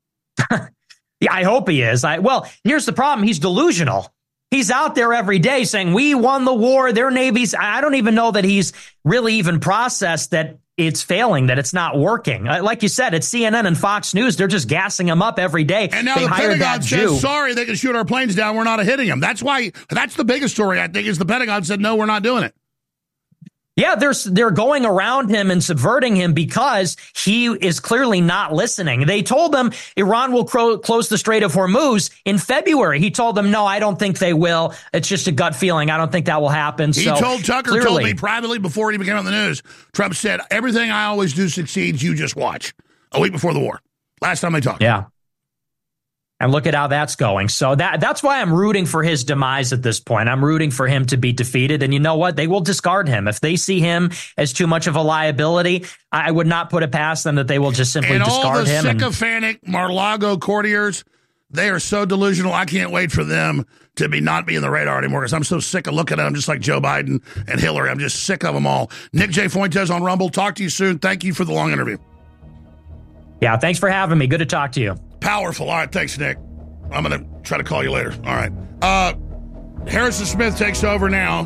Yeah, I hope he is. Well, here's the problem. He's delusional. He's out there every day saying, we won the war, their navies. I don't even know that he's really even processed that it's failing, that it's not working. Like you said, it's CNN and Fox News. They're just gassing him up every day. And now the Pentagon says, sorry, they can shoot our planes down. We're not hitting them. That's the biggest story, I think, is the Pentagon said, no, we're not doing it. Yeah, they're going around him and subverting him because he is clearly not listening. They told him Iran will close the Strait of Hormuz in February. He told them, no, I don't think they will. It's just a gut feeling. I don't think that will happen. He told Tucker, told me privately before he became on the news, Trump said, everything I always do succeeds. You just watch. A week before the war. Last time they talked. Yeah. And look at how that's going. So that's why I'm rooting for his demise at this point. I'm rooting for him to be defeated. And you know what? They will discard him. If they see him as too much of a liability, I would not put it past them that they will just simply discard him. And all the sycophantic Mar-a-Lago courtiers, they are so delusional. I can't wait for them to not be in the radar anymore because I'm so sick of looking at them just like Joe Biden and Hillary. I'm just sick of them all. Nick J. Fuentes on Rumble. Talk to you soon. Thank you for the long interview. Yeah, thanks for having me. Good to talk to you. Powerful. All right, thanks, Nick. I'm going to try to call you later. All right. Harrison Smith takes over now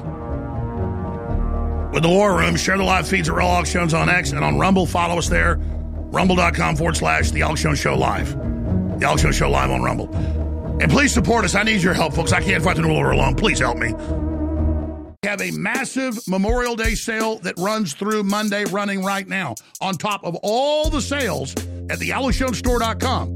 with the War Room. Share the live feeds at Real Alex Jones on X and on Rumble. Follow us there. Rumble.com/The Alex Jones Show Live. The Alex Jones Show Live on Rumble. And please support us. I need your help, folks. I can't fight the New Order alone. Please help me. We have a massive Memorial Day sale that runs through Monday, running right now. On top of all the sales at thealexjonestore.com.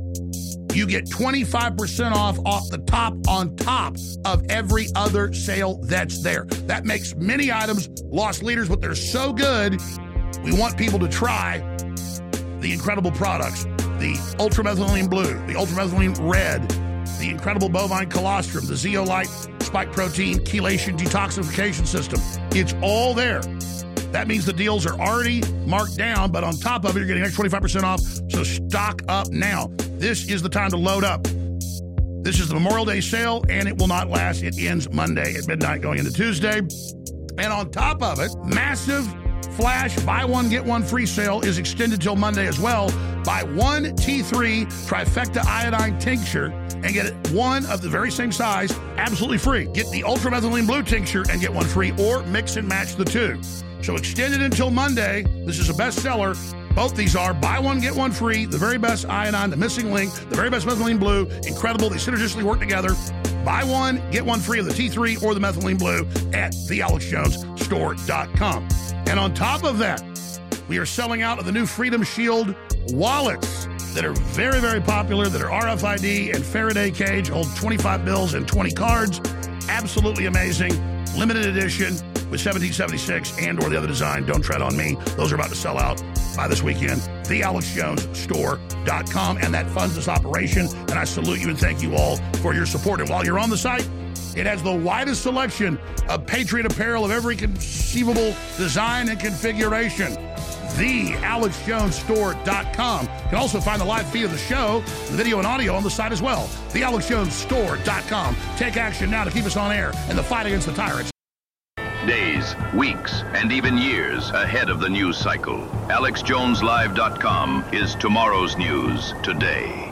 You get 25% off the top on top of every other sale that's there. That makes many items lost leaders, but they're so good, we want people to try the incredible products. The ultramethylene blue, the ultramethylene red, the incredible bovine colostrum, the Zeolite spike protein chelation detoxification system. It's all there. That means the deals are already marked down, but on top of it, you're getting extra 25% off, so stock up now. This is the time to load up. This is the Memorial Day sale, and it will not last. It ends Monday at midnight going into Tuesday. And on top of it, massive flash buy one, get one free sale is extended till Monday as well. Buy one T3 trifecta iodine tincture and get one of the very same size absolutely free. Get the ultramethylene blue tincture and get one free, or mix and match the two. So extended until Monday. This is a bestseller. Both these are buy one, get one free, the very best iodine, the missing link, the very best methylene blue. Incredible. They synergistically work together. Buy one, get one free of the T3 or the methylene blue at thealexjonestore.com. And on top of that, we are selling out of the new Freedom Shield wallets that are very, very popular, that are RFID and Faraday cage, hold 25 bills and 20 cards. Absolutely amazing. Limited edition with 1776 and or the other design. Don't tread on me. Those are about to sell out by this weekend. TheAlexJonesStore.com. And that funds this operation. And I salute you and thank you all for your support. And while you're on the site, it has the widest selection of Patriot apparel of every conceivable design and configuration. TheAlexJonesStore.com. can also find the live feed of the show, the video and audio on the site as well. TheAlexJonesStore.com. Take action now to keep us on air in the fight against the tyrants. Days, weeks, and even years ahead of the news cycle. AlexJonesLive.com is tomorrow's news today.